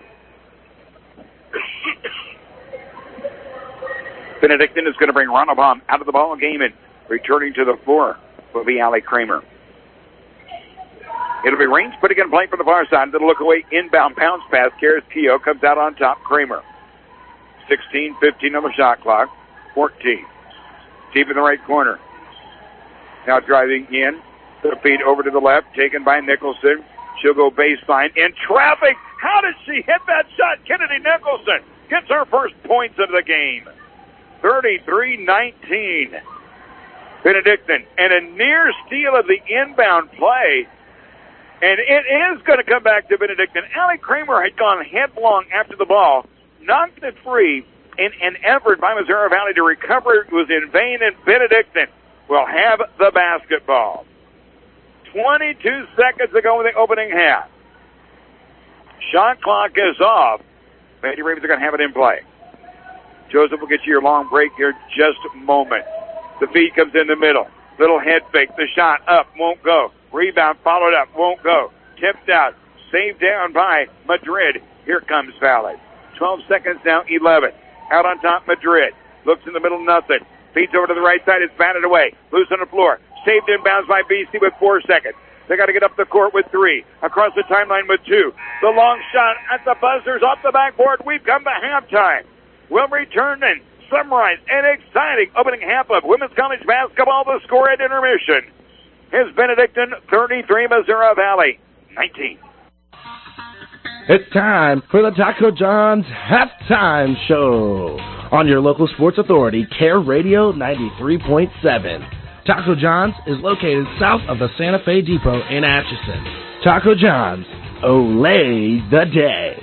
Benedictine is going to bring Ronnebaum out of the ball game, and returning to the floor will be Allie Kramer. It'll be Raines putting in play from the far side. Little look away, inbound bounce pass. Carrasquillo comes out on top. Kramer. sixteen fifteen on the shot clock. fourteen. Deep in the right corner. Now driving in. The feed over to the left. Taken by Nicholson. She'll go baseline. In traffic. How did she hit that shot? Kennedy Nicholson gets her first points of the game. thirty-three nineteen. Benedictine. And a near steal of the inbound play. And it is going to come back to Benedictine. Allie Kramer had gone headlong after the ball, knocked it free, and an effort by Missouri Valley to recover it was in vain, and Benedictine will have the basketball. twenty-two seconds to go in the opening half. Shot clock is off. Lady Ravens are going to have it in play. Joseph will get you your long break here in just a moment. The feed comes in the middle. Little head fake. The shot up, won't go. Rebound followed up, won't go. Tipped out, saved down by Madrid. Here comes Valley. twelve seconds now, eleven. Out on top, Madrid. Looks in the middle, nothing. Feeds over to the right side, it's batted away. Loose on the floor. Saved inbounds by B C with four seconds. They got to get up the court with three. Across the timeline with two. The long shot at the buzzers off the backboard. We've come to halftime. We'll return and summarize an exciting opening half of women's college basketball. The score at intermission is Benedictine thirty-three, Missouri Valley nineteen. It's time for the Taco John's Halftime Show on your local sports authority, Care Radio ninety-three point seven. Taco John's is located south of the Santa Fe Depot in Atchison. Taco John's, Olay the day.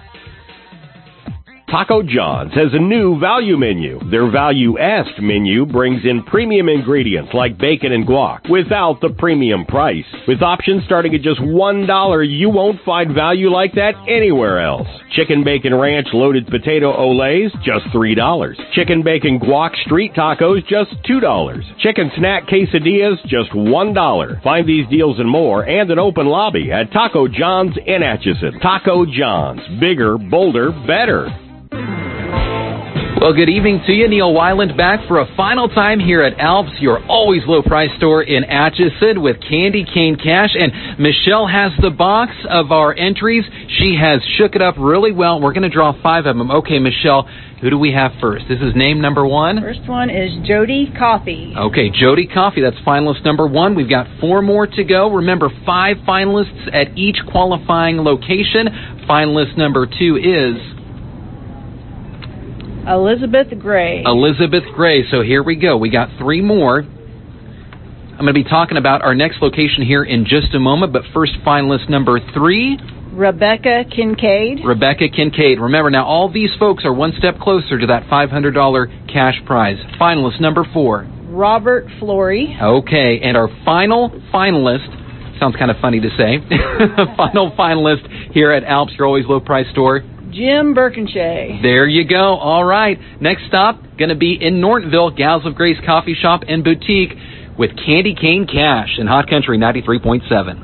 Taco John's has a new value menu. Their value-asked menu brings in premium ingredients like bacon and guac without the premium price. With options starting at just one dollar, you won't find value like that anywhere else. Chicken bacon ranch loaded potato olays, just three dollars. Chicken bacon guac street tacos, just two dollars. Chicken snack quesadillas, just one dollar. Find these deals and more and an open lobby at Taco John's in Atchison. Taco John's. Bigger, bolder, better. Well, good evening to you. Neil Weiland back for a final time here at Alps, your always low-price store in Atchison with Candy Cane Cash. And Michelle has the box of our entries. She has shook it up really well. We're going to draw five of them. Okay, Michelle, who do we have first? This is name number one. First one is Jody Coffey. Okay, Jody Coffey. That's finalist number one. We've got four more to go. Remember, five finalists at each qualifying location. Finalist number two is Elizabeth Gray. Elizabeth Gray. So here we go. We got three more. I'm going to be talking about our next location here in just a moment, but first, finalist number three. Rebecca Kincaid. Rebecca Kincaid. Remember, now all these folks are one step closer to that five hundred dollars cash prize. Finalist number four. Robert Flory. Okay, and our final finalist, sounds kind of funny to say, final finalist here at Alps, your always low price store. Jim Birkinshay. There you go. All right. Next stop, going to be in Nortonville, Gals of Grace Coffee Shop and Boutique with Candy Cane Cash in Hot Country ninety-three point seven.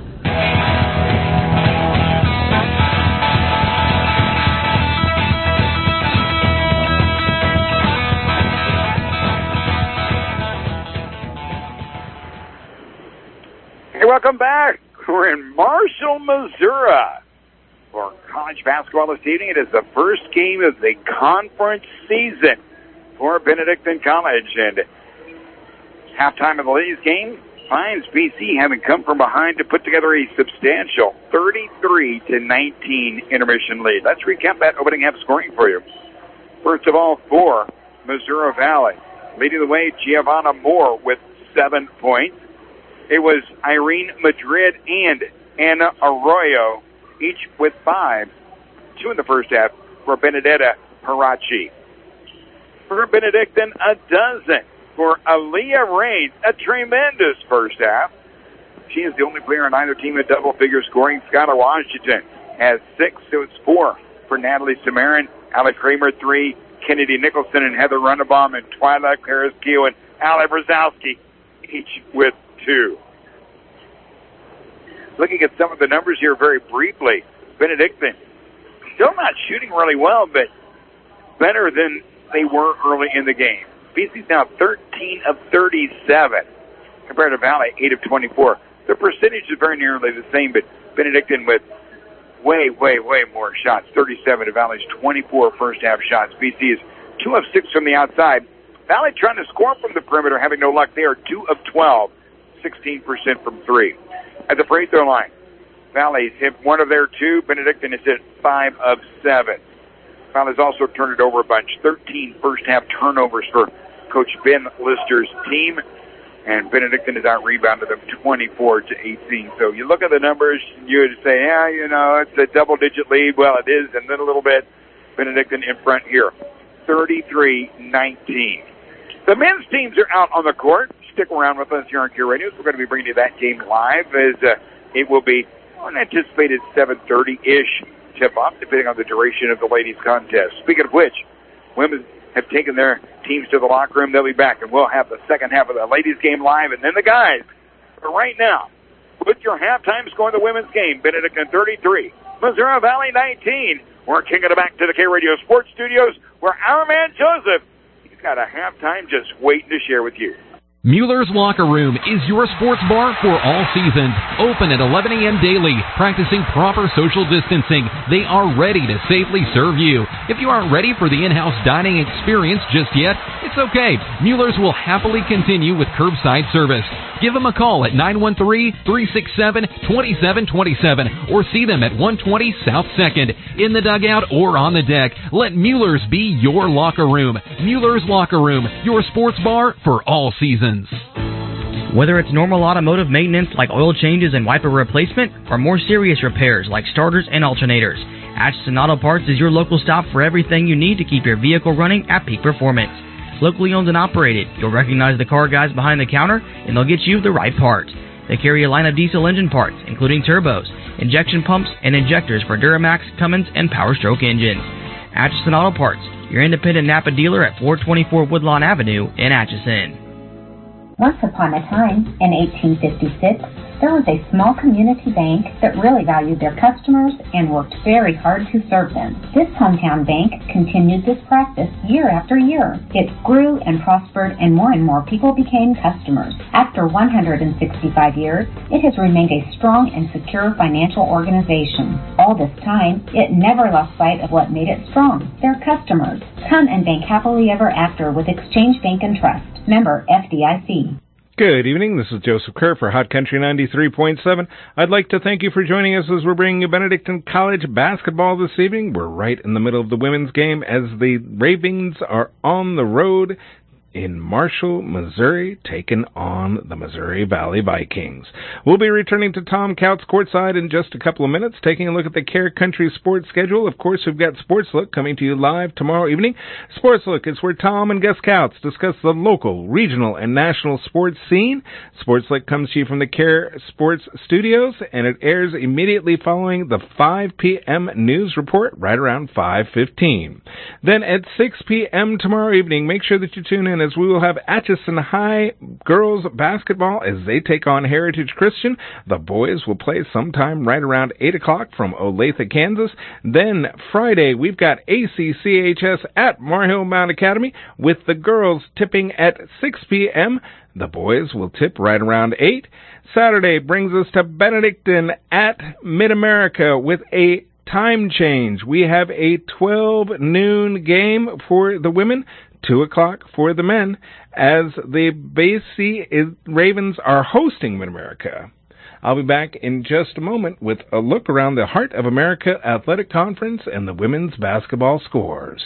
Hey, welcome back. We're in Marshall, Missouri for college basketball this evening. It is the first game of the conference season for Benedictine College. And halftime of the ladies' game finds B C having come from behind to put together a substantial thirty-three to nineteen intermission lead. Let's recap that opening half scoring for you. First of all, for Missouri Valley, leading the way, Giovanna Moore with seven points. It was Irene Madrid and Anna Arroyo, each with five. Two in the first half for Benedetta Parachi. For Benedictine, a dozen. For Aaliyah Raines, a tremendous first half. She is the only player on either team in double-figure scoring. Skylar Washington has six, so it's four for Natalie Samarin. Alec Kramer, three. Kennedy Nicholson and Heather Runnebaum and Twyla Carrasquillo and Allie Brzezowski, each with two. Looking at some of the numbers here very briefly, Benedictine still not shooting really well, but better than they were early in the game. B C's now thirteen of thirty-seven compared to Valley, eight of twenty-four. The percentage is very nearly the same, but Benedictine with way, way, way more shots. thirty-seven to Valley's twenty-four first-half shots. B C is two of six from the outside. Valley trying to score from the perimeter, having no luck. They are two of twelve, sixteen percent from three. At the free throw line, Valley's hit one of their two. Benedictine has hit five of seven. Valley's also turned it over a bunch. thirteen first-half turnovers for Coach Ben Lister's team. And Benedictine has out-rebounded them twenty-four to eighteen. So you look at the numbers, you would say, yeah, you know, it's a double-digit lead. Well, it is, and then a little bit. Benedictine in front here, thirty-three nineteen. The men's teams are out on the court. Stick around with us here on Q Radio. We're going to be bringing you that game live as uh, it will be an anticipated seven thirty-ish tip-off, depending on the duration of the ladies' contest. Speaking of which, women have taken their teams to the locker room. They'll be back, and we'll have the second half of the ladies' game live, and then the guys. But right now, with your halftime score in the women's game, Benedictine thirty-three, Missouri Valley nineteen. We're kicking it back to the K Radio Sports Studios, where our man Joseph, he's got a halftime just waiting to share with you. Mueller's Locker Room is your sports bar for all seasons. Open at eleven a.m. daily, practicing proper social distancing. They are ready to safely serve you. If you aren't ready for the in-house dining experience just yet, it's okay. Mueller's will happily continue with curbside service. Give them a call at nine one three, three six seven, two seven two seven or see them at one twenty South second. In the dugout or on the deck, let Mueller's be your locker room. Mueller's Locker Room, your sports bar for all seasons. Whether it's normal automotive maintenance like oil changes and wiper replacement, or more serious repairs like starters and alternators, Atchison Auto Parts is your local stop for everything you need to keep your vehicle running at peak performance. Locally owned and operated, you'll recognize the car guys behind the counter, and they'll get you the right parts. They carry a line of diesel engine parts, including turbos, injection pumps, and injectors for Duramax, Cummins, and Power Stroke engines. Atchison Auto Parts, your independent Napa dealer at four twenty-four Woodlawn Avenue in Atchison. Once upon a time, in eighteen fifty-six, There was a small community bank that really valued their customers and worked very hard to serve them. This hometown bank continued this practice year after year. It grew and prospered, and more and more people became customers. After one hundred sixty-five years, it has remained a strong and secure financial organization. All this time, it never lost sight of what made it strong, their customers. Come and bank happily ever after with Exchange Bank and Trust. Member F D I C. Good evening. This is Joseph Kerr for Hot Country ninety-three point seven. I'd like to thank you for joining us as we're bringing you Benedictine College basketball this evening. We're right in the middle of the women's game as the Ravens are on the road in Marshall, Missouri, taking on the Missouri Valley Vikings. We'll be returning to Tom Couts courtside in just a couple of minutes, taking a look at the Care Country sports schedule. Of course, we've got Sports Look coming to you live tomorrow evening. Sports Look is where Tom and Gus Couts discuss the local, regional, and national sports scene. Sports Look comes to you from the Care Sports Studios, and it airs immediately following the five p.m. news report, right around five fifteen. Then at six p.m. tomorrow evening, make sure that you tune in as we will have Atchison High girls basketball as they take on Heritage Christian. The boys will play sometime right around eight o'clock from Olathe, Kansas. Then Friday, we've got A C C H S at Marhill Mount Academy with the girls tipping at six p.m. The boys will tip right around eight. Saturday brings us to Benedictine at Mid-America with a time change. We have a twelve noon game for the women, two o'clock for the men, as the B C Ravens are hosting Mid-America. I'll be back in just a moment with a look around the Heart of America Athletic Conference and the women's basketball scores.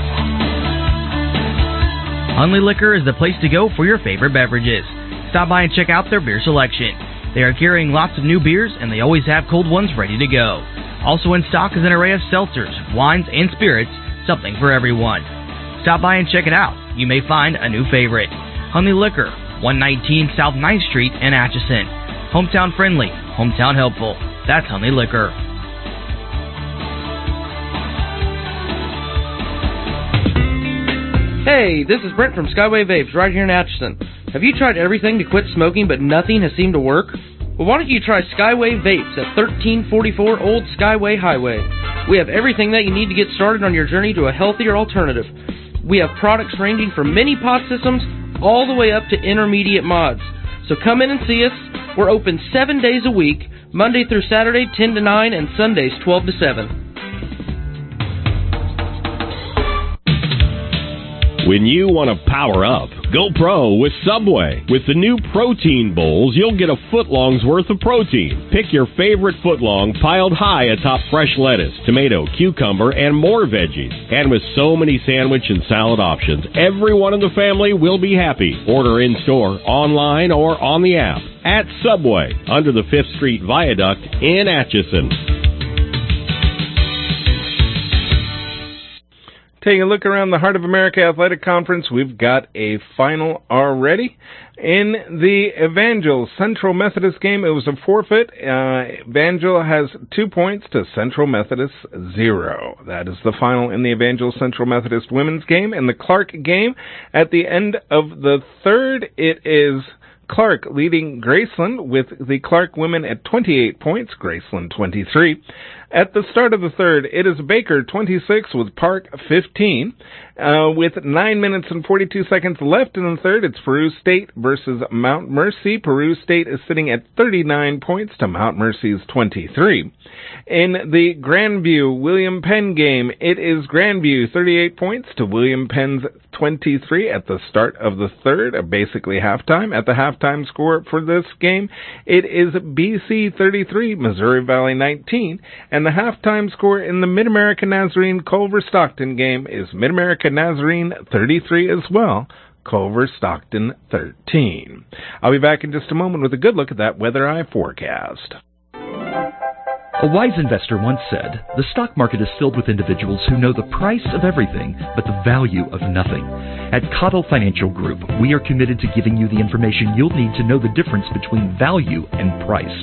Hundley Liquor is the place to go for your favorite beverages. Stop by and check out their beer selection. They are carrying lots of new beers, and they always have cold ones ready to go. Also in stock is an array of seltzers, wines, and spirits, something for everyone. Stop by and check it out. You may find a new favorite. Hundley Liquor, one nineteen South ninth Street in Atchison. Hometown friendly, hometown helpful. That's Hundley Liquor. Hey, this is Brent from Skyway Vapes right here in Atchison. Have you tried everything to quit smoking but nothing has seemed to work? Well, why don't you try Skyway Vapes at thirteen forty-four Old Skyway Highway. We have everything that you need to get started on your journey to a healthier alternative. We have products ranging from mini pod systems all the way up to intermediate mods. So come in and see us. We're open seven days a week, Monday through Saturday, ten to nine, and Sundays, twelve to seven. When you want to power up, go pro with Subway. With the new protein bowls, you'll get a footlong's worth of protein. Pick your favorite footlong piled high atop fresh lettuce, tomato, cucumber, and more veggies. And with so many sandwich and salad options, everyone in the family will be happy. Order in-store, online, or on the app. At Subway, under the fifth Street Viaduct in Atchison. Taking a look around the Heart of America Athletic Conference, we've got a final already. In the Evangel Central Methodist game, it was a forfeit. Uh, Evangel has two points to Central Methodist zero. That is the final in the Evangel Central Methodist women's game. In the Clark game, at the end of the third, it is Clark leading Graceland with the Clark women at twenty-eight points, Graceland twenty-three. At the start of the third, it is Baker twenty-six with Park fifteen. Uh, with nine minutes and forty-two seconds left in the third, it's Peru State versus Mount Mercy. Peru State is sitting at thirty-nine points to Mount Mercy's twenty-three. In the Grandview William Penn game, it is Grandview thirty-eight points to William Penn's twenty-three at the start of the third, basically halftime. At the halftime score for this game, it is B C thirty-three, Missouri Valley nineteen. And the halftime score in the Mid-America Nazarene Culver Stockton game is Mid-America Nazarene thirty-three as well, Culver Stockton thirteen. I'll be back in just a moment with a good look at that Weather Eye forecast. A wise investor once said, "The stock market is filled with individuals who know the price of everything but the value of nothing." At Cottle Financial Group, we are committed to giving you the information you'll need to know the difference between value and price.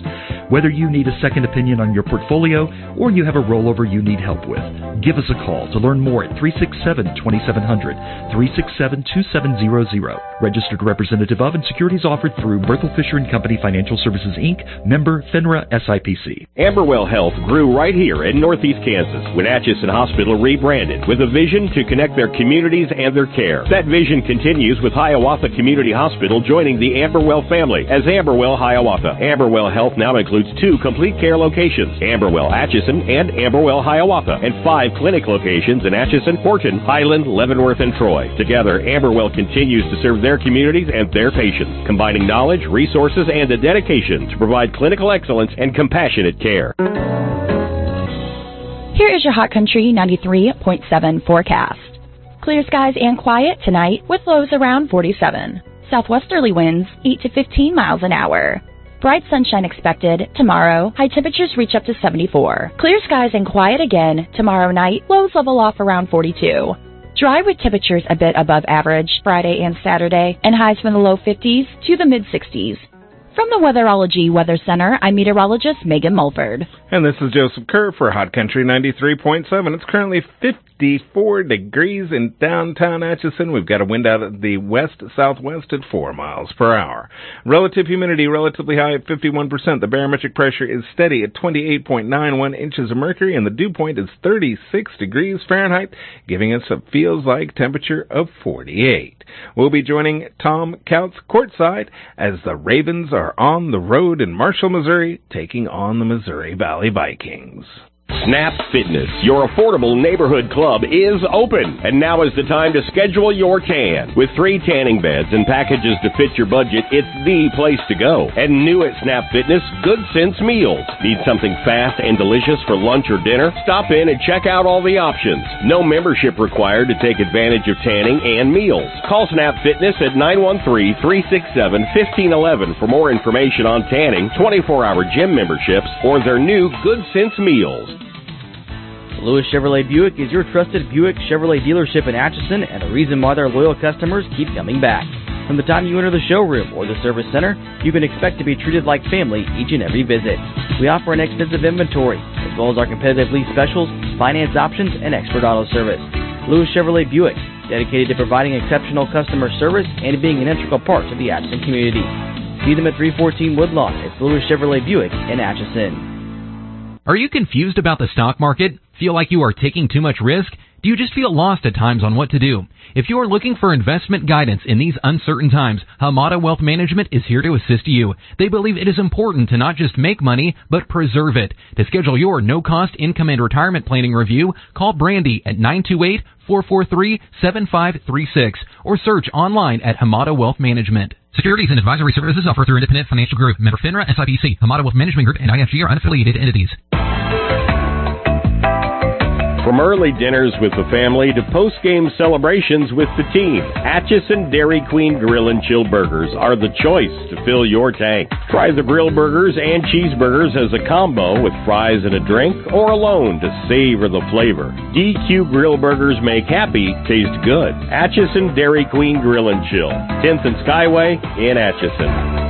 Whether you need a second opinion on your portfolio or you have a rollover you need help with, give us a call to learn more at three six seven, two seven zero zero, three six seven, two seven zero zero. Registered representative of and securities offered through Berthel Fisher and Company Financial Services, Incorporated, member FINRA S I P C. Amberwell Health grew right here in Northeast Kansas when Atchison Hospital rebranded with a vision to connect their communities and their care. That vision continues with Hiawatha Community Hospital joining the Amberwell family as Amberwell Hiawatha. Amberwell Health now includes two complete care locations, Amberwell Atchison and Amberwell Hiawatha, and five clinic locations in Atchison, Horton, Highland, Leavenworth, and Troy. Together, Amberwell continues to serve their communities and their patients, combining knowledge, resources, and a dedication to provide clinical excellence and compassionate care. Here is your Hot Country ninety-three point seven forecast. Clear skies and quiet tonight with lows around forty-seven. Southwesterly winds eight to fifteen miles an hour. Bright sunshine expected tomorrow. High temperatures reach up to seventy-four. Clear skies and quiet again tomorrow night. Lows level off around forty-two. Dry with temperatures a bit above average Friday and Saturday, and highs from the low fifties to the mid-sixties. From the Weatherology Weather Center, I'm meteorologist Megan Mulford. And this is Joseph Kerr for Hot Country ninety-three point seven. It's currently fifty-four degrees in downtown Atchison. We've got a wind out of the west-southwest at four miles per hour. Relative humidity relatively high at fifty-one percent. The barometric pressure is steady at twenty-eight point nine one inches of mercury, and the dew point is thirty-six degrees Fahrenheit, giving us a feels-like temperature of forty-eight. We'll be joining Tom Couts courtside as the Ravens are on the road in Marshall, Missouri, taking on the Missouri Valley Vikings. Snap Fitness, your affordable neighborhood club, is open, and now is the time to schedule your tan. With three tanning beds and packages to fit your budget, it's the place to go. And new at Snap Fitness, Good Sense Meals. Need something fast and delicious for lunch or dinner? Stop in and check out all the options. No membership required to take advantage of tanning and meals. Call Snap Fitness at nine one three, three six seven, one five one one for more information on tanning, twenty-four hour gym memberships, or their new Good Sense Meals. Lewis Chevrolet Buick is your trusted Buick Chevrolet dealership in Atchison and a reason why their loyal customers keep coming back. From the time you enter the showroom or the service center, you can expect to be treated like family each and every visit. We offer an extensive inventory, as well as our competitive lease specials, finance options, and expert auto service. Lewis Chevrolet Buick, dedicated to providing exceptional customer service and being an integral part of the Atchison community. See them at three fourteen Woodlawn. It's Lewis Chevrolet Buick in Atchison. Are you confused about the stock market? Feel like you are taking too much risk? Do you just feel lost at times on what to do? If you are looking for investment guidance in these uncertain times, Hamada Wealth Management is here to assist you. They believe it is important to not just make money, but preserve it. To schedule your no-cost income and retirement planning review, call Brandy at nine two eight, four four three, seven five three six or search online at Hamada Wealth Management. Securities and advisory services offered through Independent Financial Group, member FINRA, S I P C. Hamada Wealth Management Group and I F G are unaffiliated entities. From early dinners with the family to post-game celebrations with the team, Atchison Dairy Queen Grill and Chill Burgers are the choice to fill your tank. Try the grill burgers and cheeseburgers as a combo with fries and a drink, or alone to savor the flavor. D Q Grill Burgers make happy taste good. Atchison Dairy Queen Grill and Chill, tenth and Skyway in Atchison.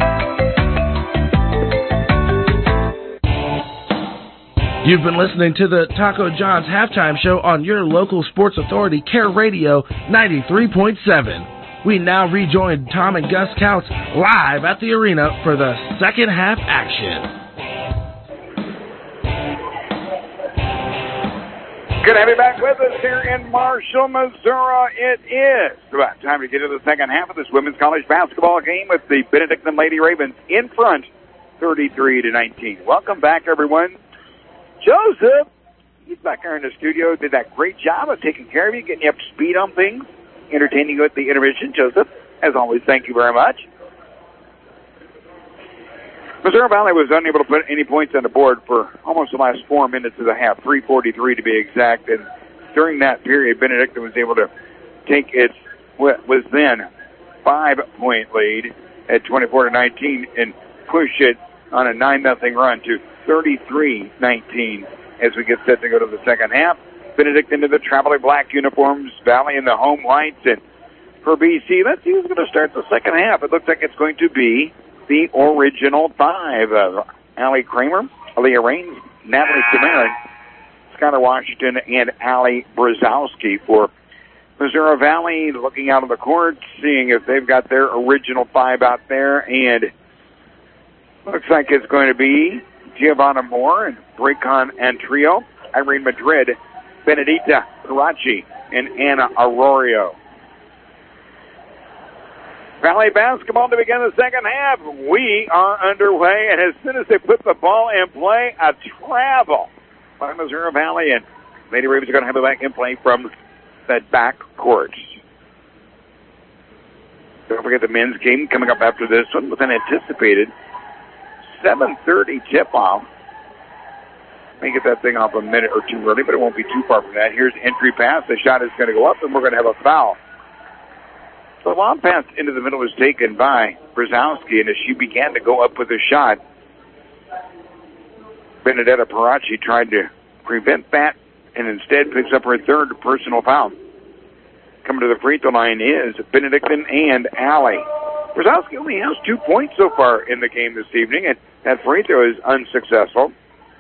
You've been listening to the Taco John's Halftime Show on your local sports authority, Care Radio ninety-three point seven. We now rejoin Tom and Gus Couts live at the arena for the second half action. Good to have you back with us here in Marshall, Missouri. It is about time to get to the second half of this women's college basketball game with the Benedictine Lady Ravens in front, thirty-three to nineteen. Welcome back, everyone. Joseph, he's back there in the studio, did that great job of taking care of you, getting you up to speed on things, entertaining you at the intermission. Joseph, as always, thank you very much. Missouri Valley was unable to put any points on the board for almost the last four minutes of the half, three forty-three to be exact. And during that period, Benedictine was able to take its, what was then five-point lead at twenty-four to nineteen and push it on a nine nothing run to thirty-three nineteen as we get set to go to the second half. Benedictine into the traveling black uniforms, Valley in the home whites, and for B C, let's see who's going to start the second half. It looks like it's going to be the original five of Allie Kramer, Aaliyah Raines, Natalie Cimarron, Skylar Washington, and Allie Brzezowski for Missouri Valley. Looking out on the court, seeing if they've got their original five out there, and looks like it's going to be Giovanna Moore and Braycon Antrio, Irene Madrid, Benedita Karachi, and Anna Arroyo. Valley basketball to begin the second half. We are underway, and as soon as they put the ball in play, a travel by Missouri Valley, and Lady Ravens are going to have it back in play from the back court. Don't forget the men's game coming up after this one with an anticipated seven thirty tip-off. May get that thing off a minute or two early, but it won't be too far from that. Here's entry pass. The shot is going to go up, and we're going to have a foul. The long pass into the middle was taken by Brzezowski, and as she began to go up with a shot, Benedetta Parachi tried to prevent that and instead picks up her third personal foul. Coming to the free throw line is Benedictine and Allie. Brzezowski only has two points so far in the game this evening, and that free throw is unsuccessful.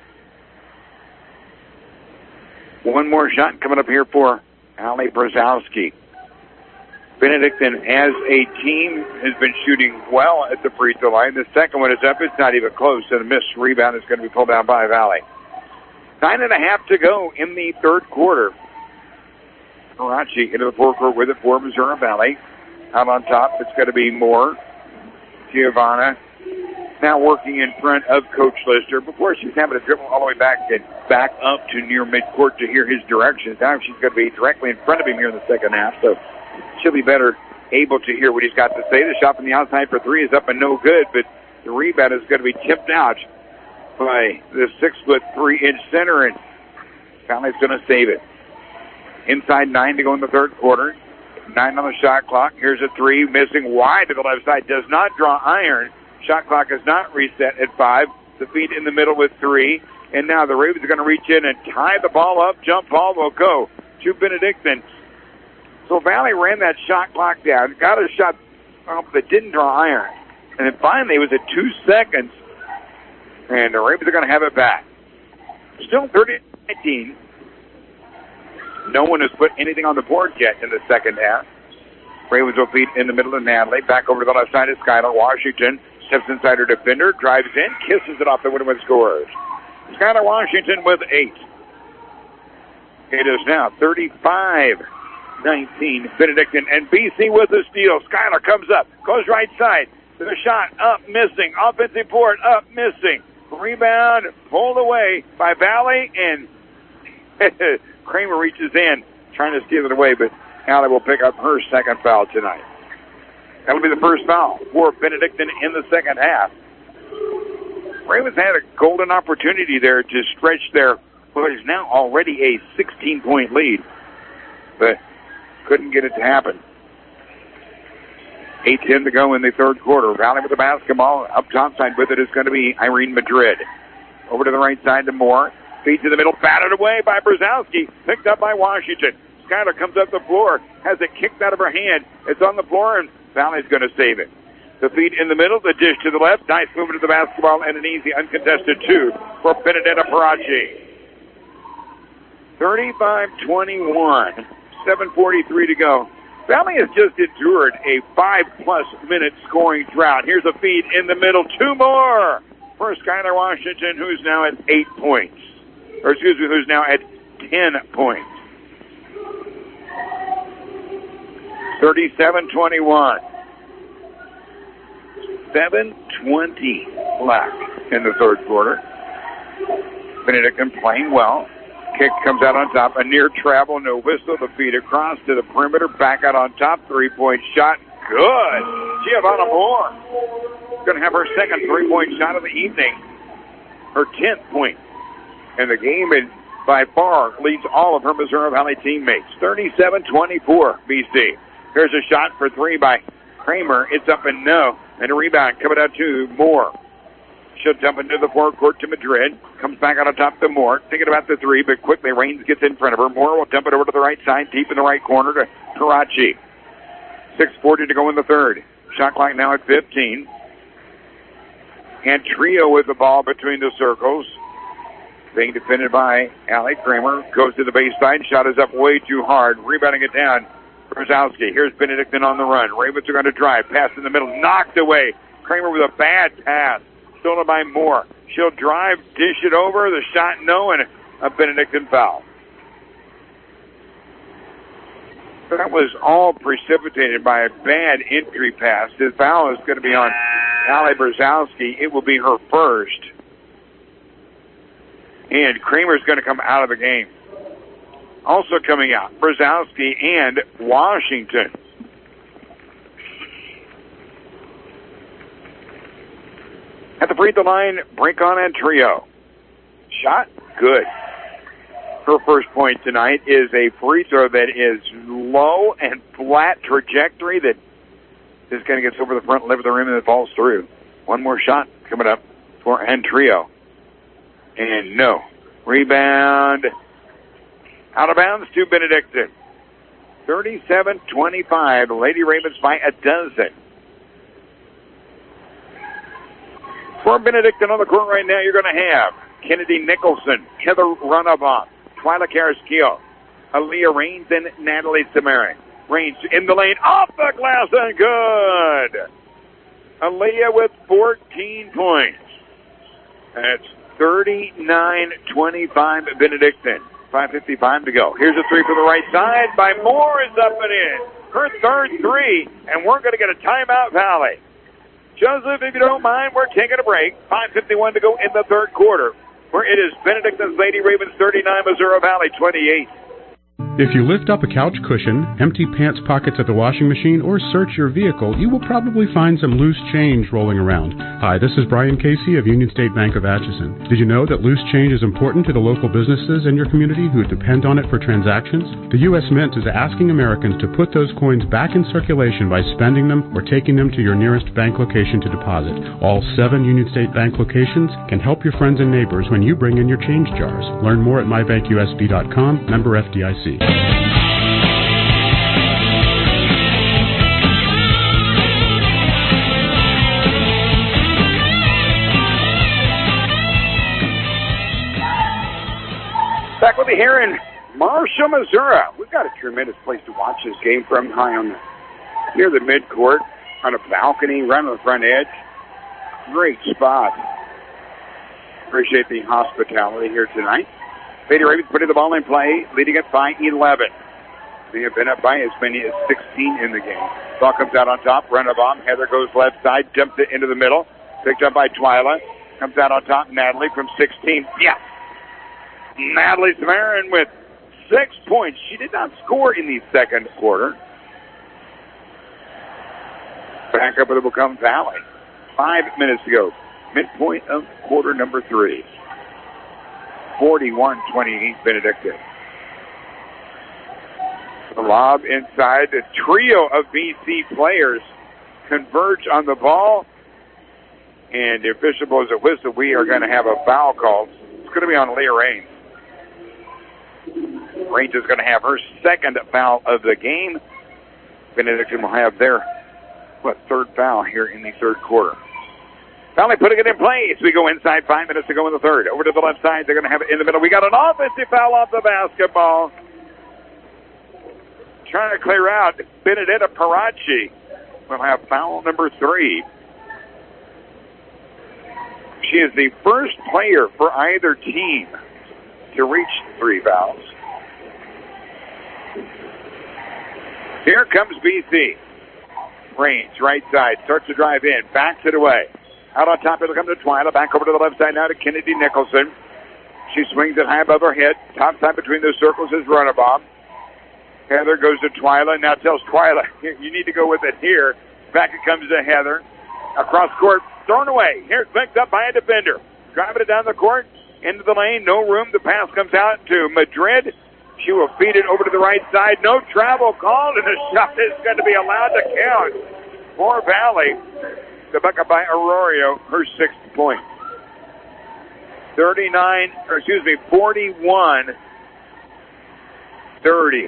One more shot coming up here for Allie Brzezowski. Benedictine, as a team, has been shooting well at the free throw line. The second one is up. It's not even close, and a missed rebound is going to be pulled down by Valley. Nine and a half to go in the third quarter. Karachi into the forecourt with it for Missouri Valley. Out on top, it's going to be Moore. Giovanna now working in front of Coach Lister. Before she's having to dribble all the way back and back up to near midcourt to hear his directions. Now she's going to be directly in front of him here in the second half, so she'll be better able to hear what he's got to say. The shot from the outside for three is up and no good, but the rebound is going to be tipped out by the six foot three inch center, and Valley's going to save it. Inside nine to go in the third quarter. Nine on the shot clock. Here's a three, missing wide to the left side. Does not draw iron. Shot clock is not reset at five. The feed in the middle with three. And now the Ravens are going to reach in and tie the ball up. Jump ball will go to Benedictine. So Valley ran that shot clock down, got a shot off that didn't draw iron. And then finally it was at two seconds. And the Ravens are going to have it back. Still thirty nineteen. No one has put anything on the board yet in the second half. Ravens will feed in the middle of Natalie. Back over to the left side of Skylar Washington. Steps inside her defender, drives in, kisses it off the window and scores. Skylar Washington with eight. It is now thirty-five nineteen. Benedictine and B C with the steal. Skylar comes up, goes right side. The shot up, missing. Offensive board up, missing. Rebound pulled away by Valley, and Kramer reaches in, trying to steal it away, but Allie will pick up her second foul tonight. That'll be the first foul for Benedictine in the second half. Ravens had a golden opportunity there to stretch their, what is now already a sixteen-point lead, but couldn't get it to happen. eight ten to go in the third quarter. Valley with the basketball. Up top side with it is going to be Irene Madrid. Over to the right side to Moore. Feed to the middle, batted away by Brzezowski. Picked up by Washington. Skylar comes up the floor, has it kicked out of her hand. It's on the floor, and Valley's going to save it. The feed in the middle, the dish to the left. Nice movement of the basketball, and an easy uncontested two for Benedetta Parachi. thirty-five twenty-one. seven forty-three to go. Valley has just endured a five-plus minute scoring drought. Here's a feed in the middle. Two more for Skylar Washington, who's now at eight points. Or excuse me, who's now at ten points. thirty-seven twenty-one. seven twenty left in the third quarter. Benedictine playing well. Kick comes out on top. A near travel, no whistle. The feed across to the perimeter. Back out on top. Three-point shot. Good. Giovanna Moore going to have her second three-point shot of the evening. Her tenth point. And the game, and by far, leads all of her Missouri Valley teammates. thirty-seven twenty-four, B C. Here's a shot for three by Kramer. It's up and no. And a rebound coming out to Moore. She'll dump into the forecourt to Madrid. Comes back out on top to Moore. Thinking about the three, but quickly Raines gets in front of her. Moore will dump it over to the right side, deep in the right corner to Karachi. six forty to go in the third. Shot clock now at fifteen. And Trio with the ball between the circles. Being defended by Allie Kramer. Goes to the baseline. Shot is up way too hard. Rebounding it down. Brzezowski. Here's Benedictine on the run. Ravens are going to drive. Pass in the middle. Knocked away. Kramer with a bad pass. Stolen by Moore. She'll drive, dish it over. The shot, no, and a Benedictine foul. That was all precipitated by a bad entry pass. The foul is going to be on Allie Brzezowski. It will be her first. And Kramer's going to come out of the game. Also coming out, Brzezowski and Washington. At the free throw line, Brinkon and Trio. Shot, good. Her first point tonight is a free throw that is low and flat trajectory that is going to get over the front lip of the rim and it falls through. One more shot coming up for Antrio. And no. Rebound. Out of bounds to Benedictine. thirty-seven twenty-five. Lady Ravens by a dozen. For Benedictine on the court right now, you're going to have Kennedy Nicholson, Heather Runaboff, Twyla Carrasquillo, Aaliyah Raines, and Natalie Samari. Raines in the lane, off the glass, and good. Aaliyah with fourteen points. That's thirty-nine twenty-five Benedictine. five fifty-five to go. Here's a three from the right side by Moore, is up and in. Her third three, and we're going to get a timeout, Valley. Joseph, if you don't mind, we're taking a break. five fifty-one to go in the third quarter, where it is Benedictine's Lady Ravens thirty-nine, Missouri Valley twenty-eight. If you lift up a couch cushion, empty pants pockets at the washing machine, or search your vehicle, you will probably find some loose change rolling around. Hi, this is Brian Casey of Union State Bank of Atchison. Did you know that loose change is important to the local businesses in your community who depend on it for transactions? The U S Mint is asking Americans to put those coins back in circulation by spending them or taking them to your nearest bank location to deposit. All seven Union State Bank locations can help your friends and neighbors when you bring in your change jars. Learn more at my bank U S B dot com, member F D I C. Back with you here in Marshall, Missouri. We've got a tremendous place to watch this game from, high on the, near the midcourt, on a balcony, right on the front edge. Great spot. Appreciate the hospitality here tonight. Lady Ravens putting the ball in play, leading it by eleven. They have been up by as many as sixteen in the game. Ball comes out on top, run a bomb. Heather goes left side, dumps it into the middle. Picked up by Twyla. Comes out on top, Natalie from sixteen. Yeah. Natalie Samarin with six points. She did not score in the second quarter. Back up it will come Valley. Five minutes to go. Midpoint of quarter number three. forty-one twenty-eight Benedictine. The lob inside. The trio of B C players converge on the ball. And the official blows a whistle. We are going to have a foul called. It's going to be on Leah Raines. Raines is going to have her second foul of the game. Benedictine will have their, what, third foul here in the third quarter. Finally putting it in place. We go inside, five minutes to go in the third. Over to the left side. They're going to have it in the middle. We got an offensive foul off the basketball. Trying to clear out. Benedetta Parachi will have foul number three. She is the first player for either team to reach three fouls. Here comes B C. Raines, right side, starts to drive in, backs it away. Out on top, it'll come to Twyla. Back over to the left side now to Kennedy Nicholson. She swings it high above her head. Top side between those circles is Runabout. Heather goes to Twyla. Now tells Twyla, you need to go with it here. Back it comes to Heather. Across court, thrown away. Here's picked up by a defender. Driving it down the court, into the lane, no room. The pass comes out to Madrid. She will feed it over to the right side. No travel called, and the shot is going to be allowed to count for Valley. The bucket by Arroyo, her sixth point. thirty-nine, or excuse me, forty-one thirty.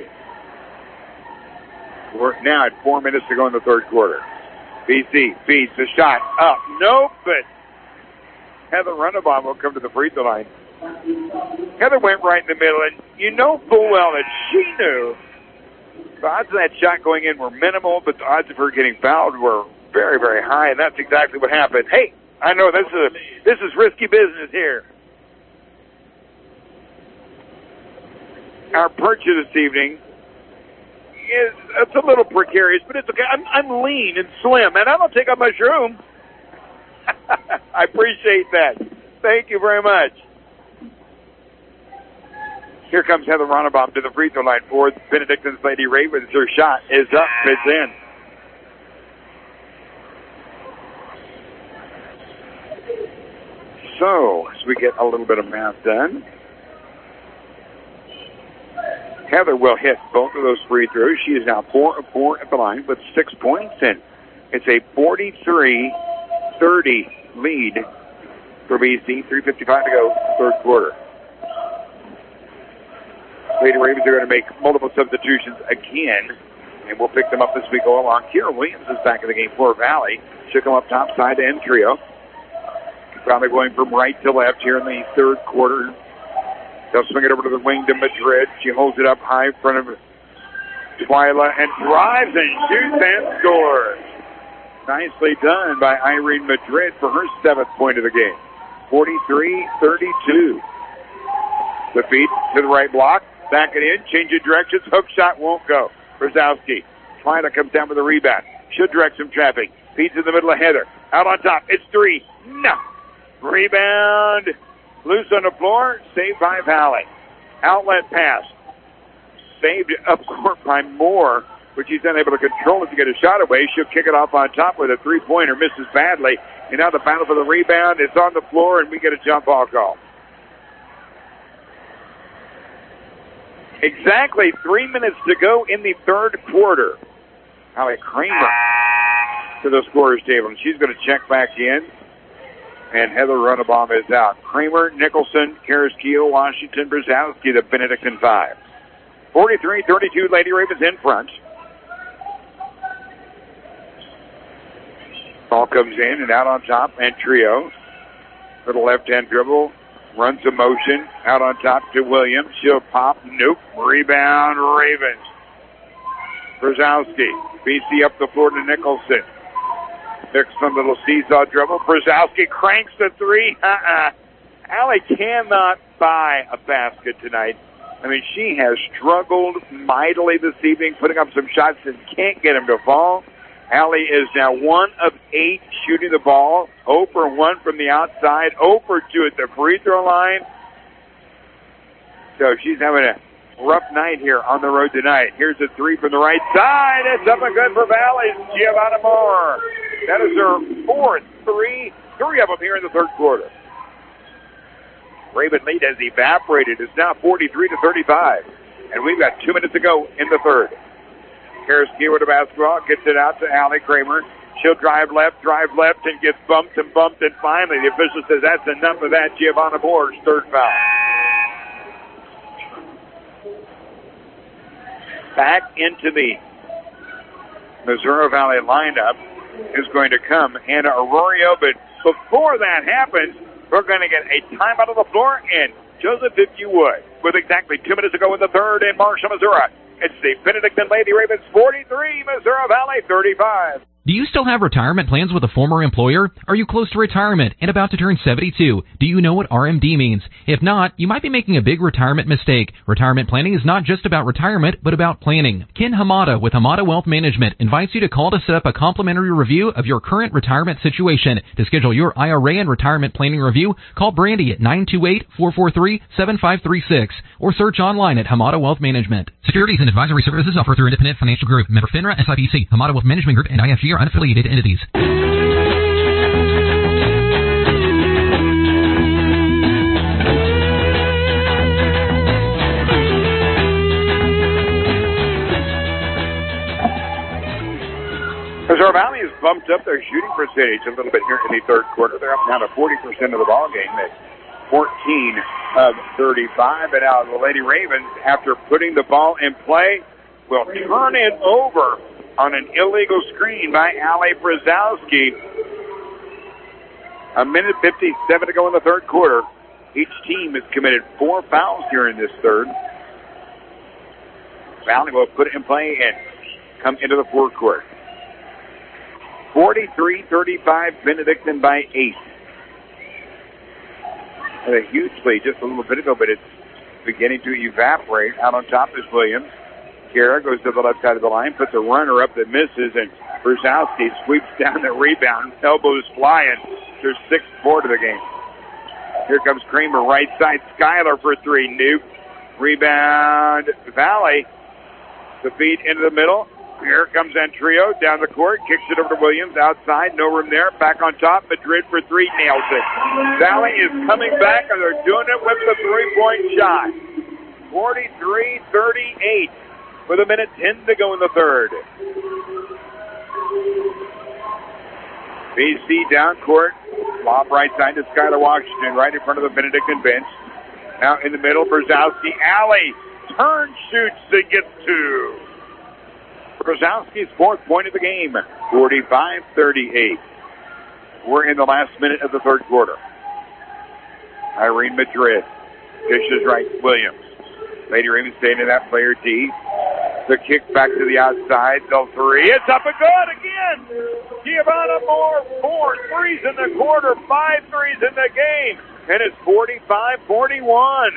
We're now at four minutes to go in the third quarter. B C feeds the shot up. Nope, but Heather Runnebaum will come to the free throw line. Heather went right in the middle, and you know full well that she knew the odds of that shot going in were minimal, but the odds of her getting fouled were very, very high, and that's exactly what happened. Hey, I know this is a, this is risky business here. Our purchase this evening is it's a little precarious, but it's okay. I'm, I'm lean and slim, and I don't take up much room. I appreciate that. Thank you very much. Here comes Heather Runnebaum to the free throw line for Benedictine's Lady Ravens. Her shot is up. It's in. So, as we get a little bit of math done, Heather will hit both of those free throws. She is now four of four at the line with six points in. It's a forty-three thirty lead for B C. three fifty-five to go, third quarter. Lady Ravens are going to make multiple substitutions again, and we'll pick them up as we go along. Kira Williams is back in the game for Valley. She'll come up top side to end trio. Probably going from right to left here in the third quarter. They'll swing it over to the wing to Madrid. She holds it up high in front of Twyla and drives and shoots and scores. Nicely done by Irene Madrid for her seventh point of the game. forty-three thirty-two. The feed to the right block. Back it in. Change of directions. Hook shot won't go. Brzezowski. Twyla comes down with a rebound. Should direct some traffic. Feeds in the middle of Heather. Out on top. It's three. No. Rebound. Loose on the floor. Saved by Valley. Outlet pass. Saved up court by Moore, but she's unable to control it to get a shot away. She'll kick it off on top with a three-pointer. Misses badly. And now the battle for the rebound. It's on the floor, and we get a jump ball call. Exactly three minutes to go in the third quarter. Allie Kramer to the scorer's table, and she's going to check back in. And Heather Runnebaum is out. Kramer, Nicholson, Karaskeel, Washington, Brzezowski, the Benedictine five. forty-three thirty-two, Lady Ravens in front. Ball comes in and out on top, and Trio. Little left-hand dribble, runs a motion, out on top to Williams. She'll pop, nope, rebound, Ravens. Brzezowski, B C up the floor to Nicholson. Nicholson, little seesaw dribble. Brzezowski cranks the three. Uh-uh. Allie cannot buy a basket tonight. I mean, she has struggled mightily this evening, putting up some shots and can't get them to fall. Allie is now one of eight shooting the ball. zero for one from the outside. zero for two at the free throw line. So she's having a rough night here on the road tonight. Here's a three from the right side. It's up and good for Valley. Giovanna Moore. That is her fourth three. Three of them here in the third quarter. Raven lead has evaporated. It's now forty-three to thirty-five. And we've got two minutes to go in the third. Karaski with the basketball. Gets it out to Allie Kramer. She'll drive left, drive left, and gets bumped and bumped. And finally, the official says that's enough of that. Giovanna Moore's third foul. Back into the Missouri Valley lineup is going to come Anna Arroyo, but before that happens, we're going to get a timeout on the floor, and Joseph, if you would, with exactly two minutes to go in the third in Marshall, Missouri, it's the Benedictine Lady Ravens forty-three, Missouri Valley thirty-five. Do you still have retirement plans with a former employer? Are you close to retirement and about to turn seventy-two? Do you know what R M D means? If not, you might be making a big retirement mistake. Retirement planning is not just about retirement, but about planning. Ken Hamada with Hamada Wealth Management invites you to call to set up a complimentary review of your current retirement situation. To schedule your I R A and retirement planning review, call Brandy at nine two eight, four four three, seven five three six or search online at Hamada Wealth Management. Securities and advisory services offered through Independent Financial Group, member FINRA, S I P C, Hamada Wealth Management Group, and I F G are unaffiliated entities. Missouri Valley has bumped up their shooting percentage a little bit here in the third quarter. They're up now to forty percent of the ball game at fourteen of thirty-five. And now the Lady Ravens, after putting the ball in play, will turn it over on an illegal screen by Allie Brzezowski. A minute fifty-seven to go in the third quarter. Each team has committed four fouls here in this third. Valley will put it in play and come into the forecourt. forty-three thirty-five, Benedictine by eight. And a huge lead just a little bit ago, but it's beginning to evaporate. Out on top is Williams. Kara goes to the left side of the line, puts a runner up that misses, and Brzezowski sweeps down the rebound. Elbows flying. There's six four to the game. Here comes Kramer, right side. Schuyler for three. Nuke. Rebound. Valley. The feed into the middle. Here comes Antrio down the court. Kicks it over to Williams. Outside. No room there. Back on top. Madrid for three. Nails it. Valley is coming back, and they're doing it with the three-point shot. forty-three thirty-eight with a minute ten to go in the third. B C down court. Lob right side to Skylar Washington, right in front of the Benedictine bench. Now in the middle, Brzezowski. Alley. Turn shoots and gets two. Brzezowski's fourth point of the game. forty-five thirty-eight. We're in the last minute of the third quarter. Irene Madrid. Dishes right. Williams. Lady Raymond staying in that player D. The kick back to the outside. The three. It's up and good again. Giovanna Moore. Four threes in the quarter. Five threes in the game. And it's forty-five forty-one.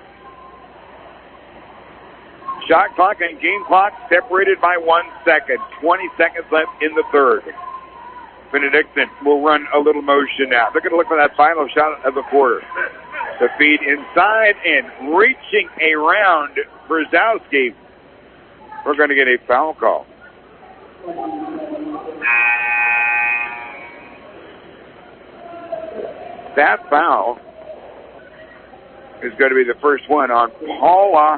Shot clock and game clock separated by one second. twenty seconds left in the third. Benedictine will run a little motion now. They're going to look for that final shot of the quarter. The feed inside and reaching around Brzezowski. We're going to get a foul call. That foul is going to be the first one on Paula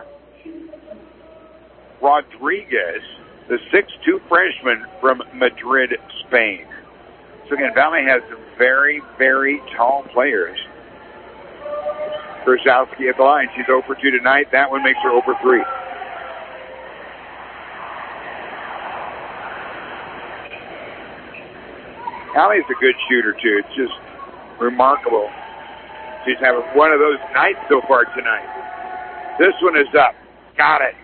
Rodriguez, the six two freshman from Madrid, Spain. So again, Valley has some very, very tall players. Brzezowski at the line. She's zero for two tonight. That one makes her zero for three. Allie's a good shooter, too. It's just remarkable. She's having one of those nights so far tonight. This one is up. Got it.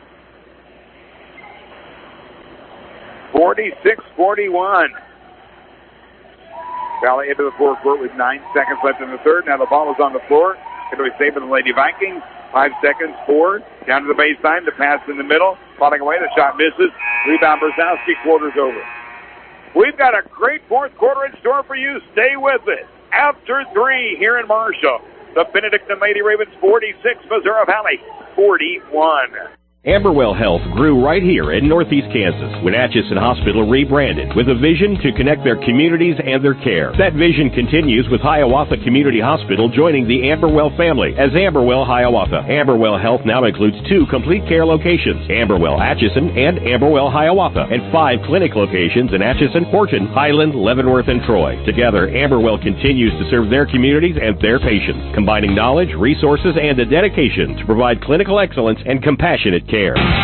forty-six forty-one. Valley into the forecourt with nine seconds left in the third. Now the ball is on the floor. It'll be saved for the Lady Vikings. Five seconds, four. Down to the baseline. The pass in the middle. Falling away. The shot misses. Rebound Brzezowski. Quarter's over. We've got a great fourth quarter in store for you. Stay with it. After three here in Marshall. The Benedictine Lady Ravens forty-six, Missouri Valley forty-one. Amberwell Health grew right here in Northeast Kansas when Atchison Hospital rebranded with a vision to connect their communities and their care. That vision continues with Hiawatha Community Hospital joining the Amberwell family as Amberwell Hiawatha. Amberwell Health now includes two complete care locations, Amberwell Atchison and Amberwell Hiawatha, and five clinic locations in Atchison, Horton, Highland, Leavenworth, and Troy. Together, Amberwell continues to serve their communities and their patients, combining knowledge, resources, and a dedication to provide clinical excellence and compassionate care.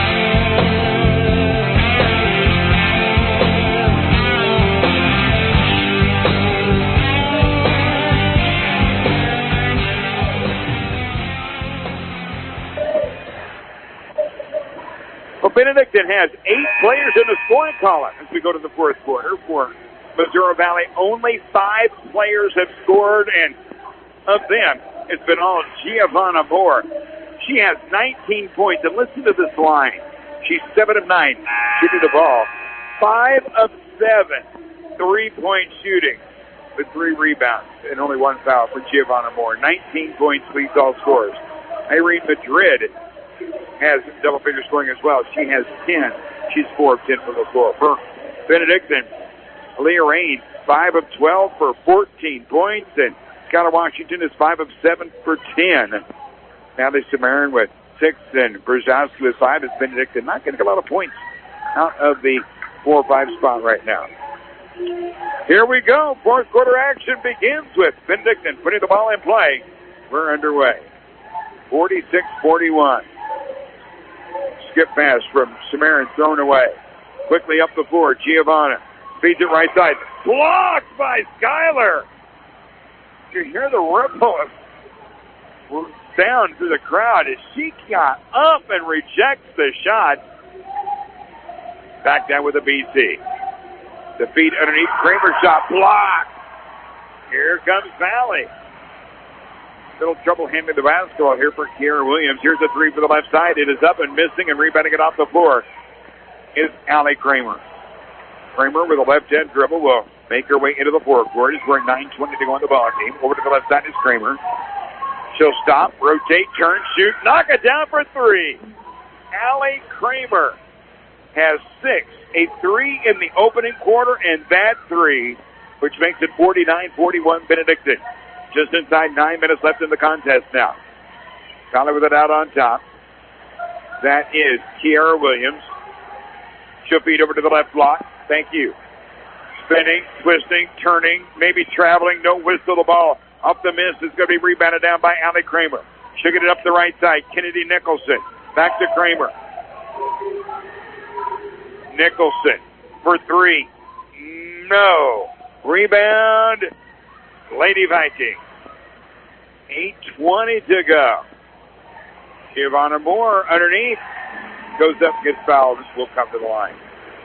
Well, Benedictine has eight players in the scoring column as we go to the fourth quarter. For Missouri Valley, only five players have scored, and of them, it's been all Giovanna Moore. She has nineteen points, and listen to this line. She's seven of nine shooting the ball. Five of seven three-point shooting with three rebounds and only one foul for Giovanna Moore. nineteen points leads all scorers. Irene Madrid has double-figure scoring as well. She has ten. She's four of ten from the floor. For Benedictine, Leah Rain, five of twelve for fourteen points, and Skylar Washington is five of seven for ten. Natalie Samarin with six, and Brzezowski with five. Is Benedictine not getting a lot of points out of the four or five spot right now. Here we go. Fourth quarter action begins with Benedictine putting the ball in play. We're underway. forty-six forty-one. Skip pass from Samarin thrown away. Quickly up the floor. Giovanna feeds it right side. Blocked by Schuyler. could hear the ripple of sound through the crowd as she got up and rejects the shot. Back down with the B C. The feed underneath, Kramer shot blocked. Here comes Valley. Little trouble handling the basketball here for Kiara Williams. Here's a three for the left side. It is up and missing, and rebounding it off the floor is Allie Kramer. Kramer with a left-hand dribble will make her way into the forecourt. We're nine twenty to go in the ball game. Over to the left side is Kramer. She'll stop, rotate, turn, shoot, knock it down for three. Allie Kramer has six, a three in the opening quarter, and that three, which makes it forty-nine forty-one Benedictine. Just inside nine minutes left in the contest now. Collie with it out on top. That is Kiara Williams. She'll feed over to the left block. Thank you. Spinning, twisting, turning, maybe traveling, no whistle the ball. Up the miss is going to be rebounded down by Allie Kramer. She'll get it up the right side. Kennedy Nicholson. Back to Kramer. Nicholson for three. No. Rebound. Lady Vikings. eight twenty to go. Giovanna Moore underneath. Goes up, gets fouled. Will come to the line.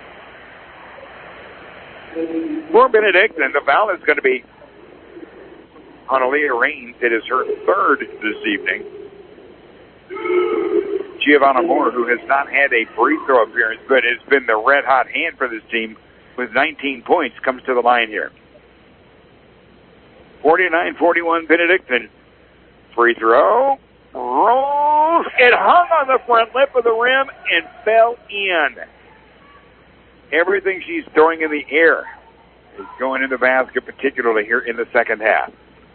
For Benedictine, the foul is going to be on Aaliyah Raines. It is her third this evening. Giovanna Moore, who has not had a free throw appearance, but has been the red-hot hand for this team with nineteen points, comes to the line here. forty-nine forty-one Benedictine. Free throw. Rolls. It hung on the front lip of the rim and fell in. Everything she's throwing in the air is going in the basket, particularly here in the second half.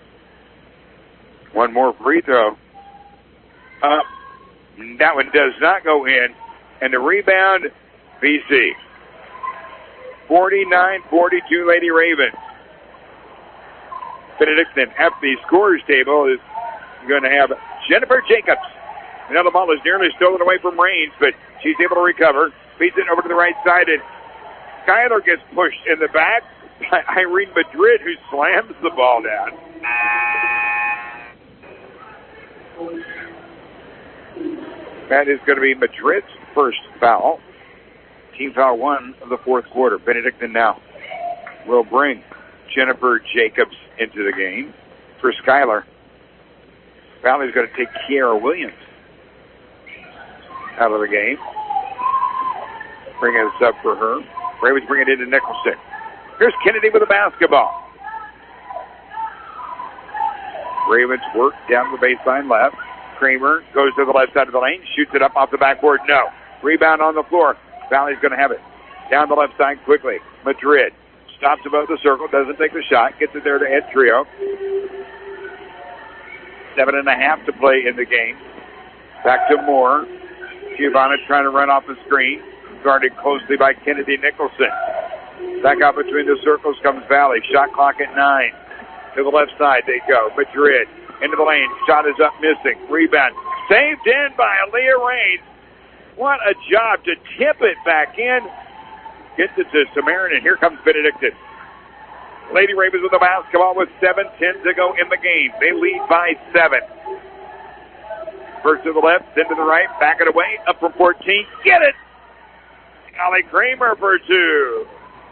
One more free throw. Up. That one does not go in. And the rebound, B C. forty-nine forty-two Lady Ravens. Benedictine at the scorers table is going to have Jennifer Jacobs. Now the ball is nearly stolen away from Raines, but she's able to recover. Feeds it over to the right side, and Skyler gets pushed in the back by Irene Madrid, who slams the ball down. That is going to be Madrid's first foul. Team foul one of the fourth quarter. Benedictine now will bring Jennifer Jacobs into the game for Skyler. Valley's going to take Kiara Williams out of the game. Bring it up for her. Ravens bring it into Nicholson. Here's Kennedy with the basketball. Ravens work down the baseline left. Kramer goes to the left side of the lane, shoots it up off the backboard. No. Rebound on the floor. Valley's going to have it. Down the left side quickly. Madrid stops above the circle, doesn't take the shot, gets it there to Ed Trio. Seven and a half to play in the game. Back to Moore. Giovanna trying to run off the screen. Guarded closely by Kennedy Nicholson. Back out between the circles comes Valley. Shot clock at nine. To the left side they go. Madrid into the lane. Shot is up, missing. Rebound. Saved in by Aaliyah Raines. What a job to tip it back in. Gets it to Samarin, and here comes Benedictine. Lady Ravens with the basketball with seven ten to go in the game. They lead by seven. First to the left, then to the right, back it away, up from fourteen. Get it! Allie Kramer for two.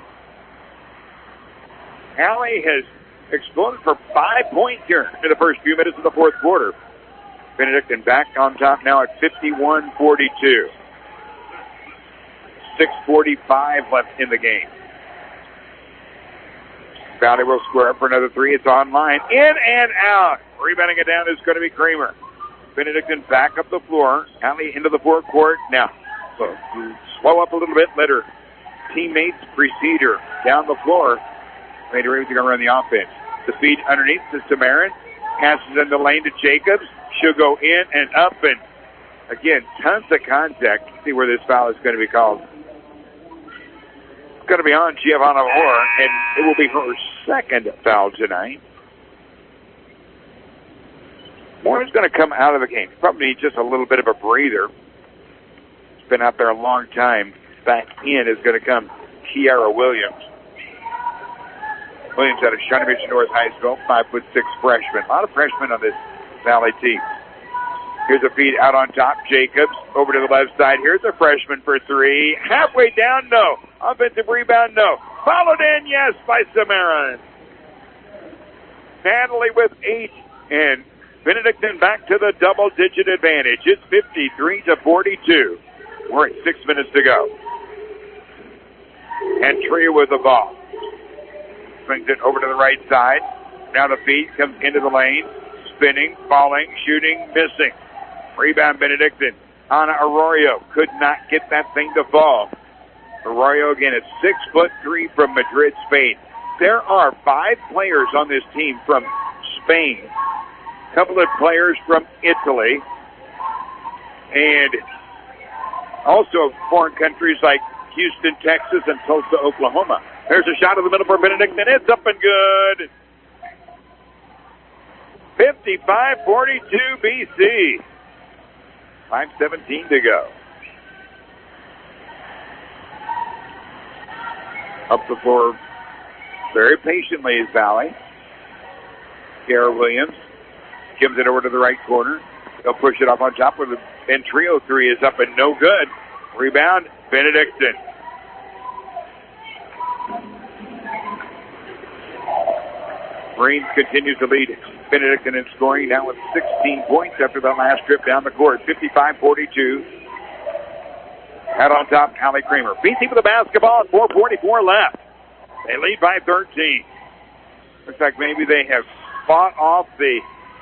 Allie has exploded for five points here in the first few minutes of the fourth quarter. Benedictine back on top now at fifty-one forty-two. six forty-five left in the game. Valley will square up for another three. It's online. In and out. Rebounding it down is going to be Kramer. Benedictine back up the floor. Allie into the forecourt. Now, so slow up a little bit. Let her teammates precede her down the floor. Lady Ravens are going to run the offense. The feed underneath to Samarin. Passes in the lane to Jacobs. She'll go in and up, and again, tons of contact. Let's see where this foul is going to be called. It's going to be on Giovanna Moore, and it will be her second foul tonight. Moore's going to come out of the game. Probably needs just a little bit of a breather. It's been out there a long time. Back in is going to come Kiara Williams. Williams out of Shawnee Mission North High School, five foot six freshman. A lot of freshmen on this Valley team. Here's a feed out on top. Jacobs over to the left side. Here's a freshman for three. Halfway down, no. Offensive rebound, no. Followed in, yes, by Samara. Natalie with eight, and Benedictine back to the double-digit advantage. It's fifty-three to forty-two. We're at six minutes to go. And Tria with the ball. Swings it over to the right side. Now the feed comes into the lane. Spinning, falling, shooting, missing. Rebound Benedictine. Ana Arroyo could not get that thing to fall. Arroyo again at six foot three from Madrid, Spain. There are five players on this team from Spain. A couple of players from Italy. And also foreign countries like Houston, Texas, and Tulsa, Oklahoma. There's a shot in the middle for Benedictine. It's up and good. fifty-five forty-two B C. five seventeen to go. Up the floor very patiently is Valley. Kara Williams gives it over to the right corner. They'll push it up on top with a and trio three is up and no good. Rebound, Benedictine. Reigns continues to lead Benedictine in scoring, now with sixteen points after that last trip down the court. fifty-five forty-two. Out on top, Allie Kramer. B C with the basketball and four forty-four left. They lead by thirteen. Looks like maybe they have fought off the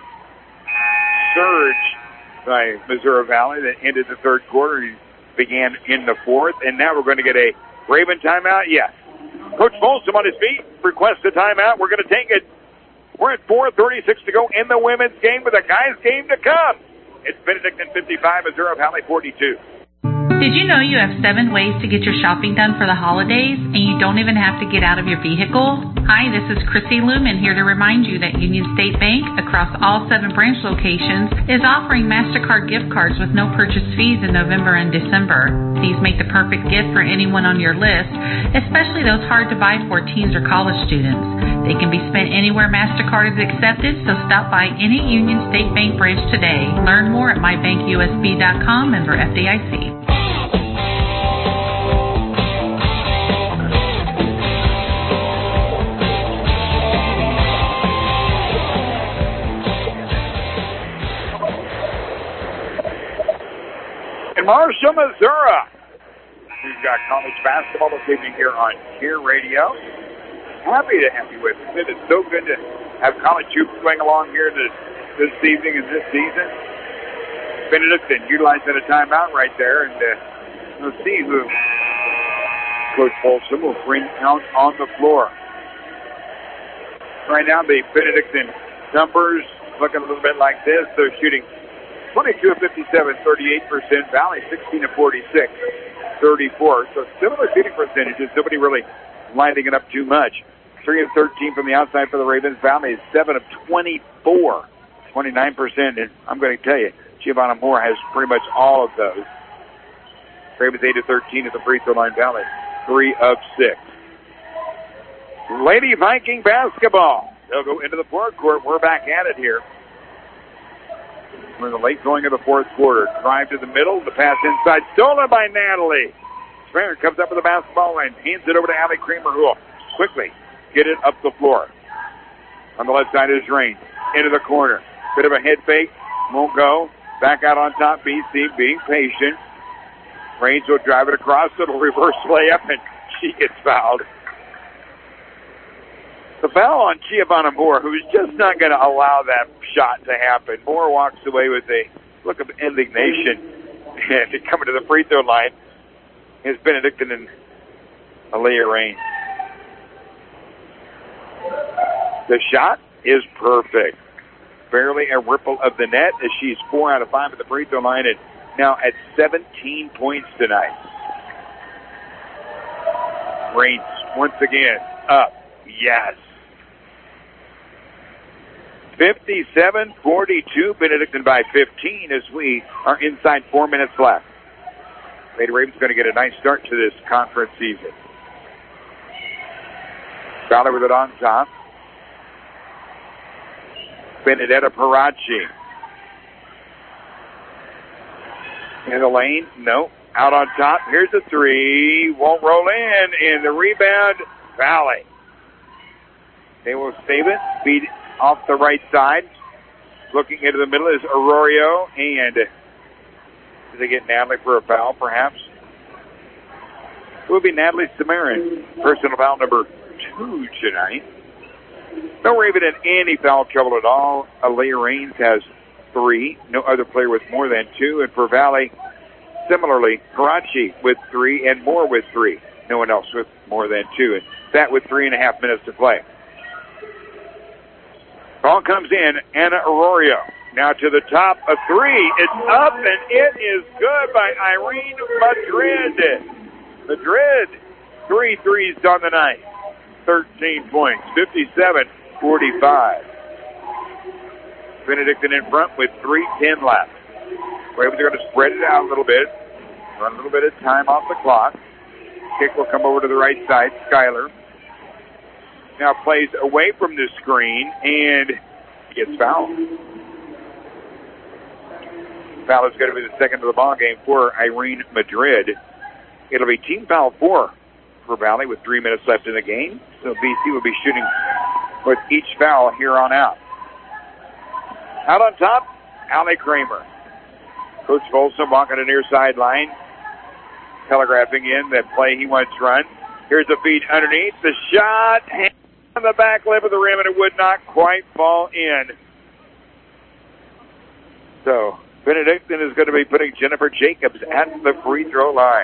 surge by Missouri Valley that ended the third quarter and began in the fourth. And now we're going to get a Raven timeout. Yes. Coach Folsom on his feet requests a timeout. We're going to take it. We're at four thirty-six to go in the women's game with a guys' game to come. It's Benedictine fifty-five, Missouri Valley forty-two. Did you know you have seven ways to get your shopping done for the holidays and you don't even have to get out of your vehicle? Hi, this is Chrissy Lumen here to remind you that Union State Bank, across all seven branch locations, is offering MasterCard gift cards with no purchase fees in November and December. These make the perfect gift for anyone on your list, especially those hard-to-buy-for teens or college students. They can be spent anywhere MasterCard is accepted, so stop by any Union State Bank branch today. Learn more at my bank U S B dot com, member F D I C. In Marshall, Missouri, we've got college basketball this evening here on Cheer Radio. Happy to have you with us. It is so good to have college hoops going along here this, this evening and this season. Benedictine utilizing a timeout right there, and uh, we'll see who Coach Folsom will bring out on the floor. Right now, the Benedictine numbers looking a little bit like this. They're shooting twenty-two of fifty-seven, thirty-eight percent. Valley sixteen of forty-six, thirty-four. So similar shooting percentages. Nobody really lighting it up too much. three of thirteen from the outside for the Ravens. Valley is seven of twenty-four, twenty-nine percent. And I'm going to tell you, Giovanna Moore has pretty much all of those. Ravens eight of thirteen at the free throw line. Valley three of six. Lady Viking basketball. They'll go into the fourth court. We're back at it here. We're in the late going of the fourth quarter. Drive to the middle. The pass inside. Stolen by Natalie. Springer comes up with the basketball and hands it over to Allie Kramer, who will quickly get it up the floor. On the left side is Rain. Into the corner. Bit of a head fake. Won't go. Back out on top. B C being patient. Reigns will drive it across. It'll reverse layup, and she gets fouled. The foul on Giovanna Moore, who's just not going to allow that shot to happen. Moore walks away with a look of indignation. And coming to the free throw line is Benedictine and Aaliyah Rain. The shot is perfect. Barely a ripple of the net as she's four out of five at the free throw line and now at seventeen points tonight. Reigns once again up. Yes. fifty-seven forty-two, Benedictine by fifteen as we are inside four minutes left. Lady Ravens going to get a nice start to this conference season. Valley with it on top. Benedetta Parachi. In the lane, no. Out on top, here's a three. Won't roll in, and the rebound, Valley. They will save it. Feed off the right side. Looking into the middle is Arroyo, and do they get Natalie for a foul, perhaps? It will be Natalie Samarin, personal foul number two tonight. No Raven in any foul trouble at all. Aaliyah Raines has three. No other player with more than two. And for Valley, similarly, Karachi with three and Moore with three. No one else with more than two. And that with three and a half minutes to play. Ball comes in. Anna Arroyo. Now to the top, a three. It's up, and it is good by Irene Madrid. Madrid, three threes on the night. thirteen points, fifty-seven forty-five. Benedictine in front with three ten left. Ravens are going to spread it out a little bit. Run a little bit of time off the clock. Kick will come over to the right side. Skyler now plays away from the screen and gets fouled. Foul is going to be the second of the ball game for Irene Madrid. It'll be team foul four for Valley with three minutes left in the game. So B C will be shooting with each foul here on out. Out on top, Allie Kramer. Coach Folsom walking the near sideline, telegraphing in that play he wants run. Here's a feed underneath. The shot on the back lip of the rim, and it would not quite fall in. So Benedictine is going to be putting Jennifer Jacobs at the free throw line.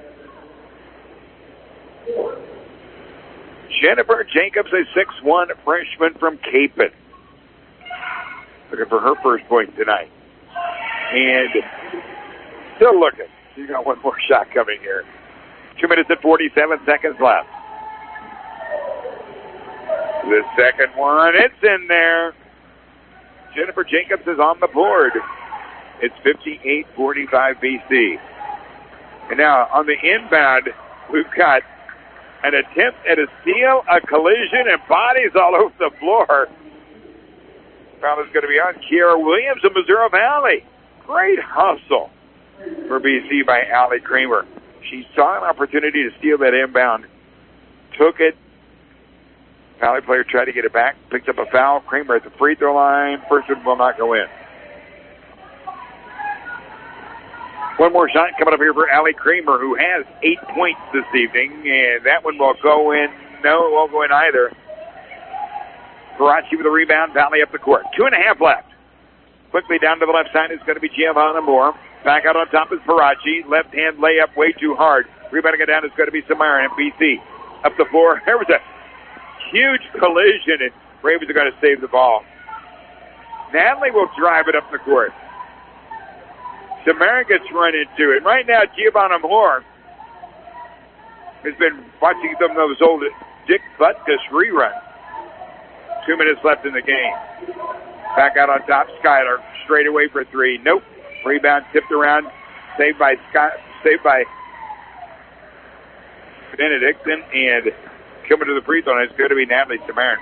Jennifer Jacobs, a six one freshman from Capon. Looking for her first point tonight. And still looking. She's got one more shot coming here. Two minutes and forty-seven seconds left. The second one, it's in there. Jennifer Jacobs is on the board. It's fifty-eight forty-five B C. And now on the inbound, we've got an attempt at a steal, a collision, and bodies all over the floor. Foul is going to be on Kiara Williams of Missouri Valley. Great hustle for B C by Allie Kramer. She saw an opportunity to steal that inbound, took it. Valley player tried to get it back, picked up a foul. Kramer at the free throw line. First one will not go in. One more shot coming up here for Allie Kramer, who has eight points this evening, and that one will go in. No, it won't go in either. Karachi with a rebound, Valley up the court. Two and a half left. Quickly down to the left side is going to be Giovanna Moore. Back out on top is Parachi. Left hand layup way too hard. Rebounding it down is going to be Samara and B C. Up the floor. There was a huge collision, and Ravens are going to save the ball. Natalie will drive it up the court. Samara gets run into it. Right now, Giovanna Moore has been watching some of those old Dick Butkus reruns. Two minutes left in the game. Back out on top, Skyler. Straight away for three. Nope. Rebound tipped around. Saved by Scott. Saved by Benedictine. And coming to the free throw line is going to be Natalie Samarin.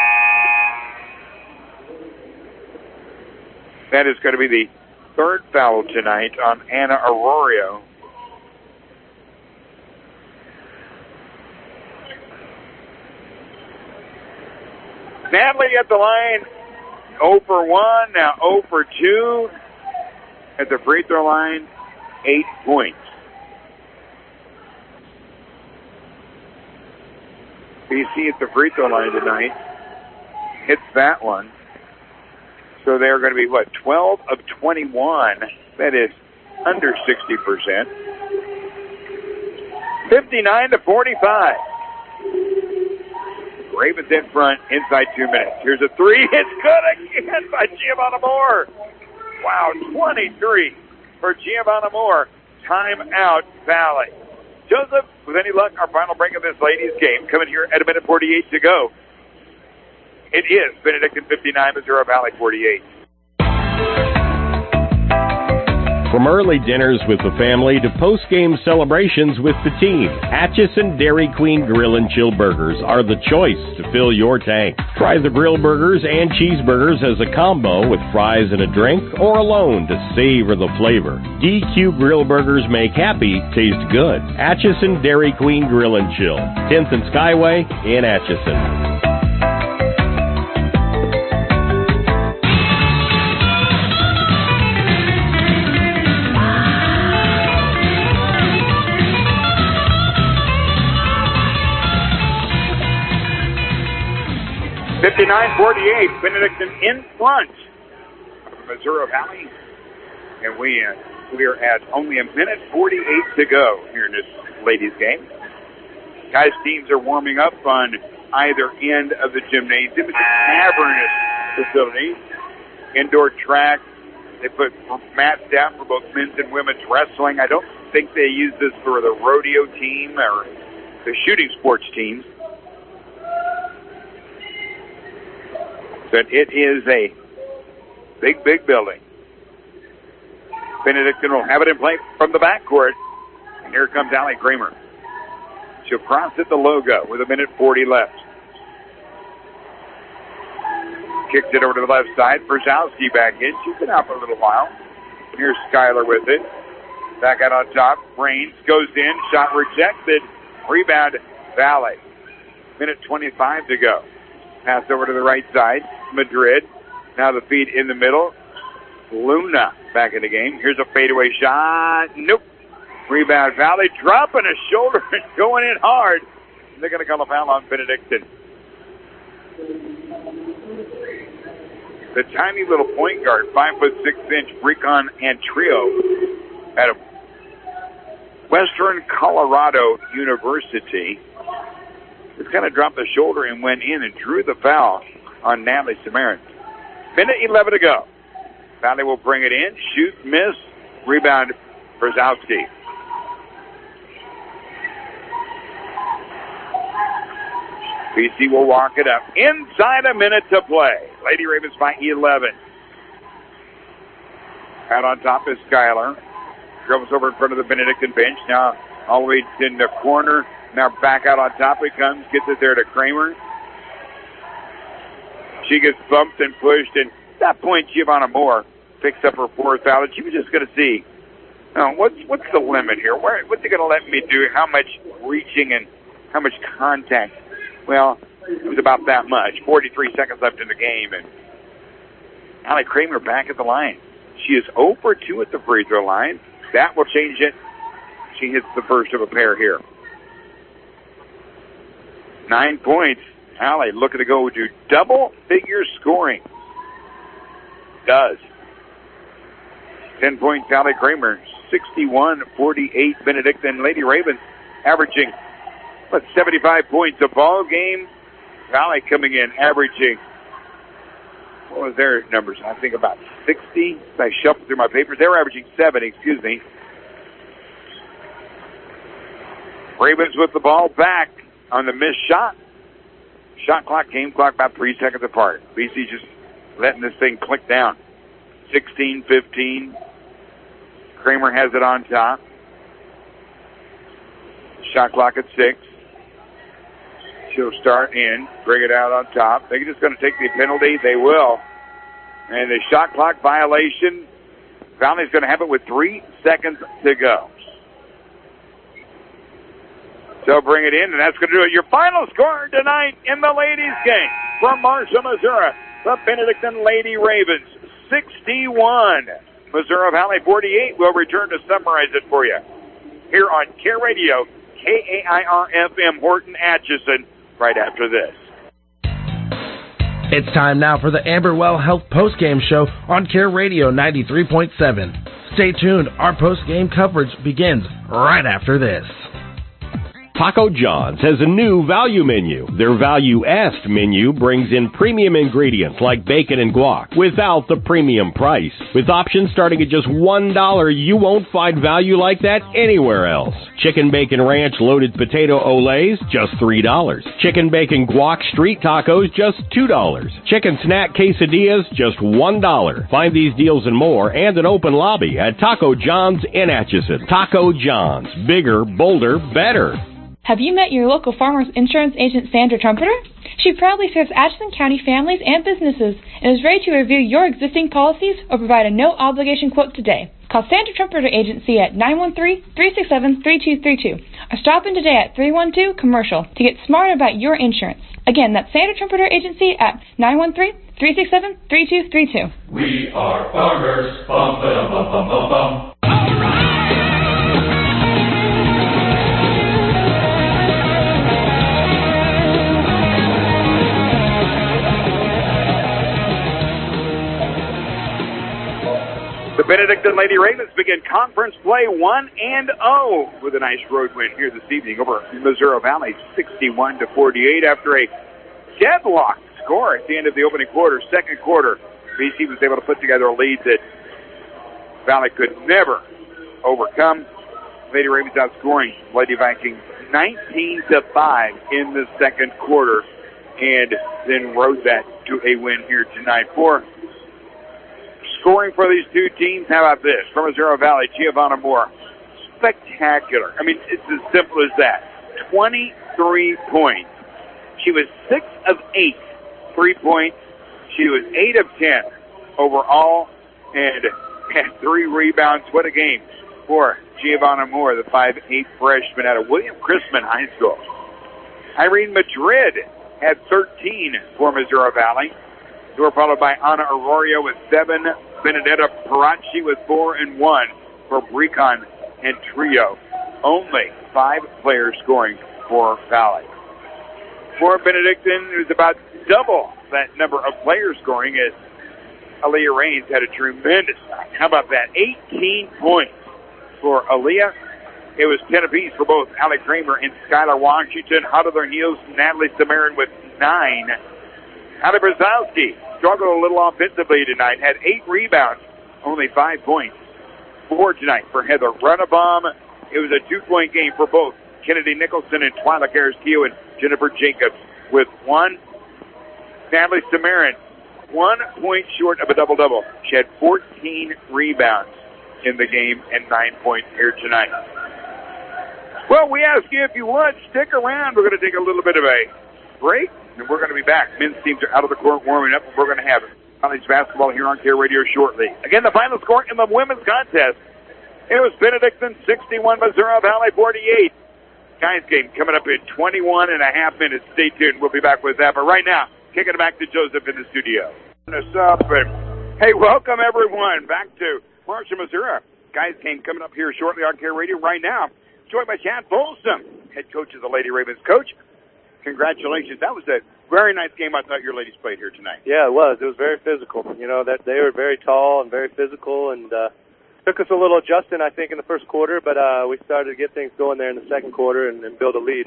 That is going to be the third foul tonight on Anna Arroyo. Natalie at the line, zero for one, now zero for two. At the free throw line, eight points. B C at the free throw line tonight hits that one. So they're going to be, what, twelve of twenty-one. That is under sixty percent. fifty-nine to forty-five. Ravens in front inside two minutes. Here's a three. It's good again by Giovanna Moore. Wow, twenty-three for Giovanna Moore. Time out, Valley. Joseph, with any luck, our final break of this ladies' game coming here at a minute forty-eight to go. It is Benedictine fifty-nine, Missouri Valley forty-eight. From early dinners with the family to post-game celebrations with the team, Atchison Dairy Queen Grill and Chill Burgers are the choice to fill your tank. Try the grill burgers and cheeseburgers as a combo with fries and a drink, or alone to savor the flavor. D Q Grill Burgers make happy taste good. Atchison Dairy Queen Grill and Chill, tenth and Skyway in Atchison. fifty-nine forty-eight, Benedictine in front of Missouri Valley. And we, uh, we are at only a minute forty-eight to go here in this ladies' game. Guys' teams are warming up on either end of the gymnasium. It's a cavernous facility. Indoor track. They put mats down for both men's and women's wrestling. I don't think they use this for the rodeo team or the shooting sports teams. But it is a big, big building. Benedictine will have it in play from the backcourt. And here comes Allie Kramer. She'll cross at the logo with a minute forty left. Kicks it over to the left side. Brzezowski back in. She's been out for a little while. Here's Schuyler with it. Back out on top. Raines goes in. Shot rejected. Rebound, Valley. Minute twenty-five to go. Pass over to the right side. Madrid. Now the feed in the middle. Luna back in the game. Here's a fadeaway shot. Nope. Rebound, Valley dropping a shoulder and going in hard. They're going to call a foul on Benedictine. The tiny little point guard, five foot six inch, Brecon Antrio, out of Western Colorado University, just kind of dropped the shoulder and went in and drew the foul on Natalie Samarin. Minute eleven to go. Valley will bring it in. Shoot, miss. Rebound, Brzezowski. B C will walk it up. Inside a minute to play. Lady Ravens by eleven. Out on top is Schuyler. Dribbles over in front of the Benedictine bench. Now all the way in the corner. Now back out on top it comes. Gets it there to Kramer. She gets bumped and pushed. And at that point, Giovanna Moore picks up her fourth foul. And she was just going to see, oh, what's, what's the limit here? Where, what's it going to let me do? How much reaching and how much contact? Well, it was about that much. forty-three seconds left in the game. And Allie Kramer back at the line. She is zero for two at the free throw line. That will change it. She hits the first of a pair here. Nine points. Allie looking to go to double-figure scoring. Does. Ten points, Allie Kramer. sixty-one forty-eight, Benedictine. Lady Ravens averaging, what, seventy-five points a ball game. Valley coming in, averaging, what was their numbers? I think about sixty. I shuffled through my papers. They were averaging seventy, excuse me. Ravens with the ball back on the missed shot. Shot clock, game clock about three seconds apart. B C just letting this thing click down. sixteen fifteen. Kramer has it on top. Shot clock at six. She'll start in, bring it out on top. They're just going to take the penalty. They will. And the shot clock violation. Valley's going to have it with three seconds to go. So bring it in, and that's going to do it. Your final score tonight in the ladies' game from Marshall, Missouri. The Benedictine Lady Ravens, sixty-one. Missouri Valley, forty-eight. We'll return to summarize it for you here on Care Radio, K A I R F M, Horton, Atchison, right after this. It's time now for the Amberwell Health Postgame Show on Care Radio ninety-three point seven. Stay tuned. Our postgame coverage begins right after this. Taco John's has a new value menu. Their Value-Est menu brings in premium ingredients like bacon and guac without the premium price. With options starting at just one dollar, you won't find value like that anywhere else. Chicken Bacon Ranch Loaded Potato Olays, just three dollars. Chicken Bacon Guac Street Tacos, just two dollars. Chicken Snack Quesadillas, just one dollar. Find these deals and more and an open lobby at Taco John's in Atchison. Taco John's. Bigger, bolder, better. Have you met your local Farmers Insurance agent, Sandra Trumpeter? She proudly serves Atchison County families and businesses and is ready to review your existing policies or provide a no-obligation quote today. Call Sandra Trumpeter Agency at nine one three, three six seven, three two three two or stop in today at three one two Commercial to get smarter about your insurance. Again, that's Sandra Trumpeter Agency at nine one three, three six seven, three two three two. We are farmers. Bum, ba-dum, bum, bum, bum, bum. The Benedictine Lady Ravens begin conference play one and oh with a nice road win here this evening over Missouri Valley, sixty-one to forty-eight after a deadlock score at the end of the opening quarter. Second quarter, B C was able to put together a lead that Valley could never overcome. Lady Ravens outscoring Lady Vikings nineteen to five in the second quarter and then rode that to a win here tonight. For scoring for these two teams, how about this? From Missouri Valley, Giovanna Moore. Spectacular. I mean, it's as simple as that. twenty-three points. She was six of eight three points. She was eight of ten overall and had three rebounds. What a game for Giovanna Moore, the five eight freshman out of William Chrisman High School. Irene Madrid had thirteen for Missouri Valley. They were followed by Anna Arroyo with seven. Benedetta Parachi with four and one for Brecon and Trio. Only five players scoring for Valley. For Benedictine, it was about double that number of players scoring as Aaliyah Raines had a tremendous night. How about that? eighteen points for Aaliyah. It was ten apiece for both Allie Kramer and Skylar Washington. Hot on their heels, Natalie Samarin with nine. Allie Brzezowski struggled a little offensively tonight, had eight rebounds, only five points. Four tonight for Heather Runabaum. It was a two-point game for both Kennedy Nicholson and Twyla Carrasquillo and Jennifer Jacobs with one. Natalie Samarin, one point short of a double-double. She had fourteen rebounds in the game and nine points here tonight. Well, we ask you if you would, stick around. We're going to take a little bit of a break, and we're going to be back. Men's teams are out of the court warming up, and we're going to have college basketball here on Care Radio shortly. Again, the final score in the women's contest, it was Benedictine sixty-one, Missouri Valley forty-eight. Guys game coming up in twenty-one and a half minutes. Stay tuned. We'll be back with that. But right now, kicking it back to Joseph in the studio. Us up and, hey, welcome everyone back to Marshall, Missouri. Guys game coming up here shortly on Care Radio. Right now, joined by Chad Folsom, head coach of the Lady Ravens. Coach, congratulations. That was a very nice game I thought your ladies played here tonight. Yeah, it was. It was very physical. You know, that they were very tall and very physical, and uh, took us a little adjusting, I think, in the first quarter, but uh, we started to get things going there in the second quarter and, and build a lead.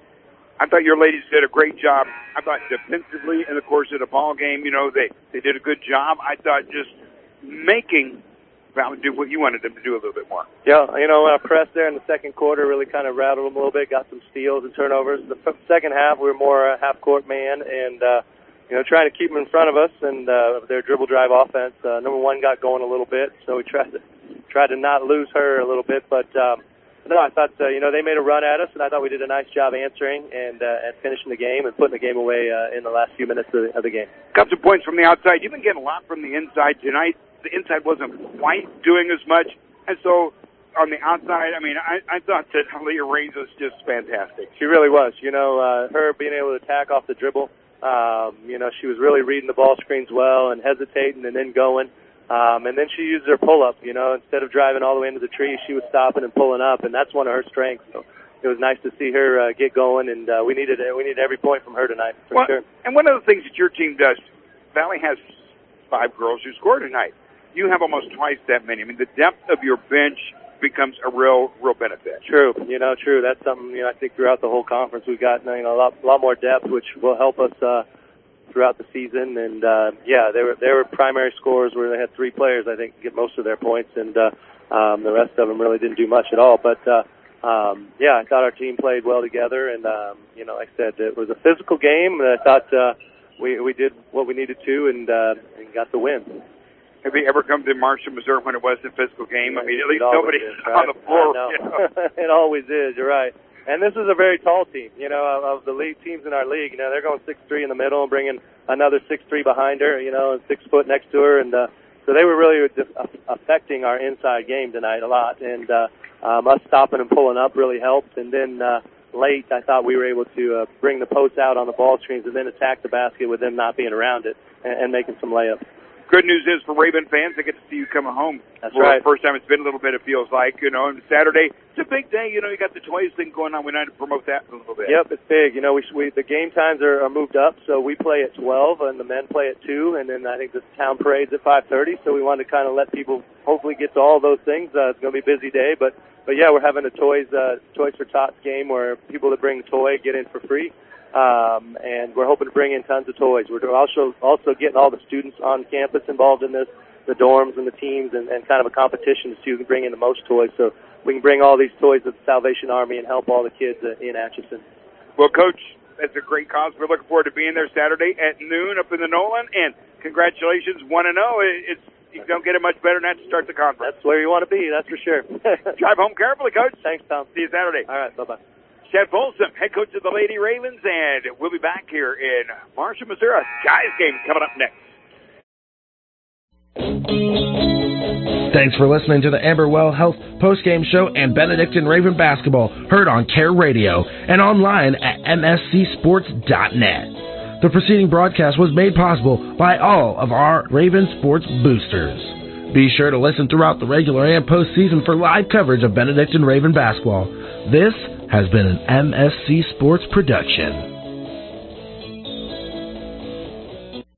I thought your ladies did a great job. I thought defensively in the course of the ball game, you know, they, they did a good job. I thought just making Valley do what you wanted them to do a little bit more. Yeah, you know, when I pressed there in the second quarter, really kind of rattled them a little bit, got some steals and turnovers. The f- second half, we were more uh, half-court man and, uh, you know, trying to keep them in front of us and uh, their dribble drive offense. Uh, number one got going a little bit, so we tried to tried to not lose her a little bit. But, um, no, I thought, uh, you know, they made a run at us, and I thought we did a nice job answering and, uh, and finishing the game and putting the game away uh, in the last few minutes of the, of the game. Got some points from the outside. You've been getting a lot from the inside tonight. The inside wasn't quite doing as much. And so on the outside, I mean, I, I thought that Aaliyah Raines was just fantastic. She really was. You know, uh, her being able to attack off the dribble, um, you know, she was really reading the ball screens well and hesitating and then going. Um, and then she used her pull-up, you know, instead of driving all the way into the tree, she was stopping and pulling up, and that's one of her strengths. So it was nice to see her uh, get going, and uh, we needed we needed every point from her tonight, for well, sure. And one of the things that your team does, Valley has five girls who score tonight. You have almost twice that many. I mean, the depth of your bench becomes a real, real benefit. True, you know, true. That's something, you know, I think throughout the whole conference we've got, you know, a lot, a lot more depth, which will help us uh, throughout the season. And, uh, yeah, they were they were primary scorers where they had three players, I think, get most of their points, and uh, um, the rest of them really didn't do much at all. But, uh, um, yeah, I thought our team played well together, and um, you know, like I said, it was a physical game, and I thought uh, we we did what we needed to, and uh, and got the win. Have you ever come to Marshall, Missouri when it wasn't a physical game? I mean, at least It nobody is, on right? the floor. I know. You know? It always is. You're right. And this is a very tall team. You know, of, of the league teams in our league, you know, they're going six three in the middle and bringing another six three behind her. You know, and six foot next to her, and uh, so they were really affecting our inside game tonight a lot. And uh, um, us stopping and pulling up really helped. And then uh, late, I thought we were able to uh, bring the posts out on the ball screens and then attack the basket with them not being around it and, and making some layups. Good news is for Raven fans, they get to see you coming home. That's for right. The first time it's been a little bit, it feels like, you know, and Saturday, it's a big day. You know, you got the Toys thing going on. We need to promote that a little bit. Yep, it's big. You know, we, we the game times are, are moved up, so we play at twelve, and the men play at two, and then I think the town parade's at five thirty, so we wanted to kind of let people hopefully get to all those things. Uh, it's going to be a busy day, but, but yeah, we're having a Toys uh, Toys for Tots game where people that bring a toy get in for free. Um, and we're hoping to bring in tons of toys. We're also also getting all the students on campus involved in this, the dorms and the teams, and, and kind of a competition to see who can bring in the most toys. So we can bring all these toys to the Salvation Army and help all the kids uh, in Atchison. Well, Coach, that's a great cause. We're looking forward to being there Saturday at noon up in the Nolan. And congratulations, one and zero. It's you don't get it much better than that to start the conference. That's where you want to be. That's for sure. Drive home carefully, Coach. Thanks, Tom. See you Saturday. All right. Bye bye. Chad Folsom, head coach of the Lady Ravens, and we'll be back here in Marshall, Missouri. Guys game coming up next. Thanks for listening to the Amberwell Health postgame show and Benedictine Raven basketball, heard on Care Radio and online at m s c sports dot net. The preceding broadcast was made possible by all of our Raven Sports boosters. Be sure to listen throughout the regular and postseason for live coverage of Benedictine Raven basketball. This has been an M S C Sports production.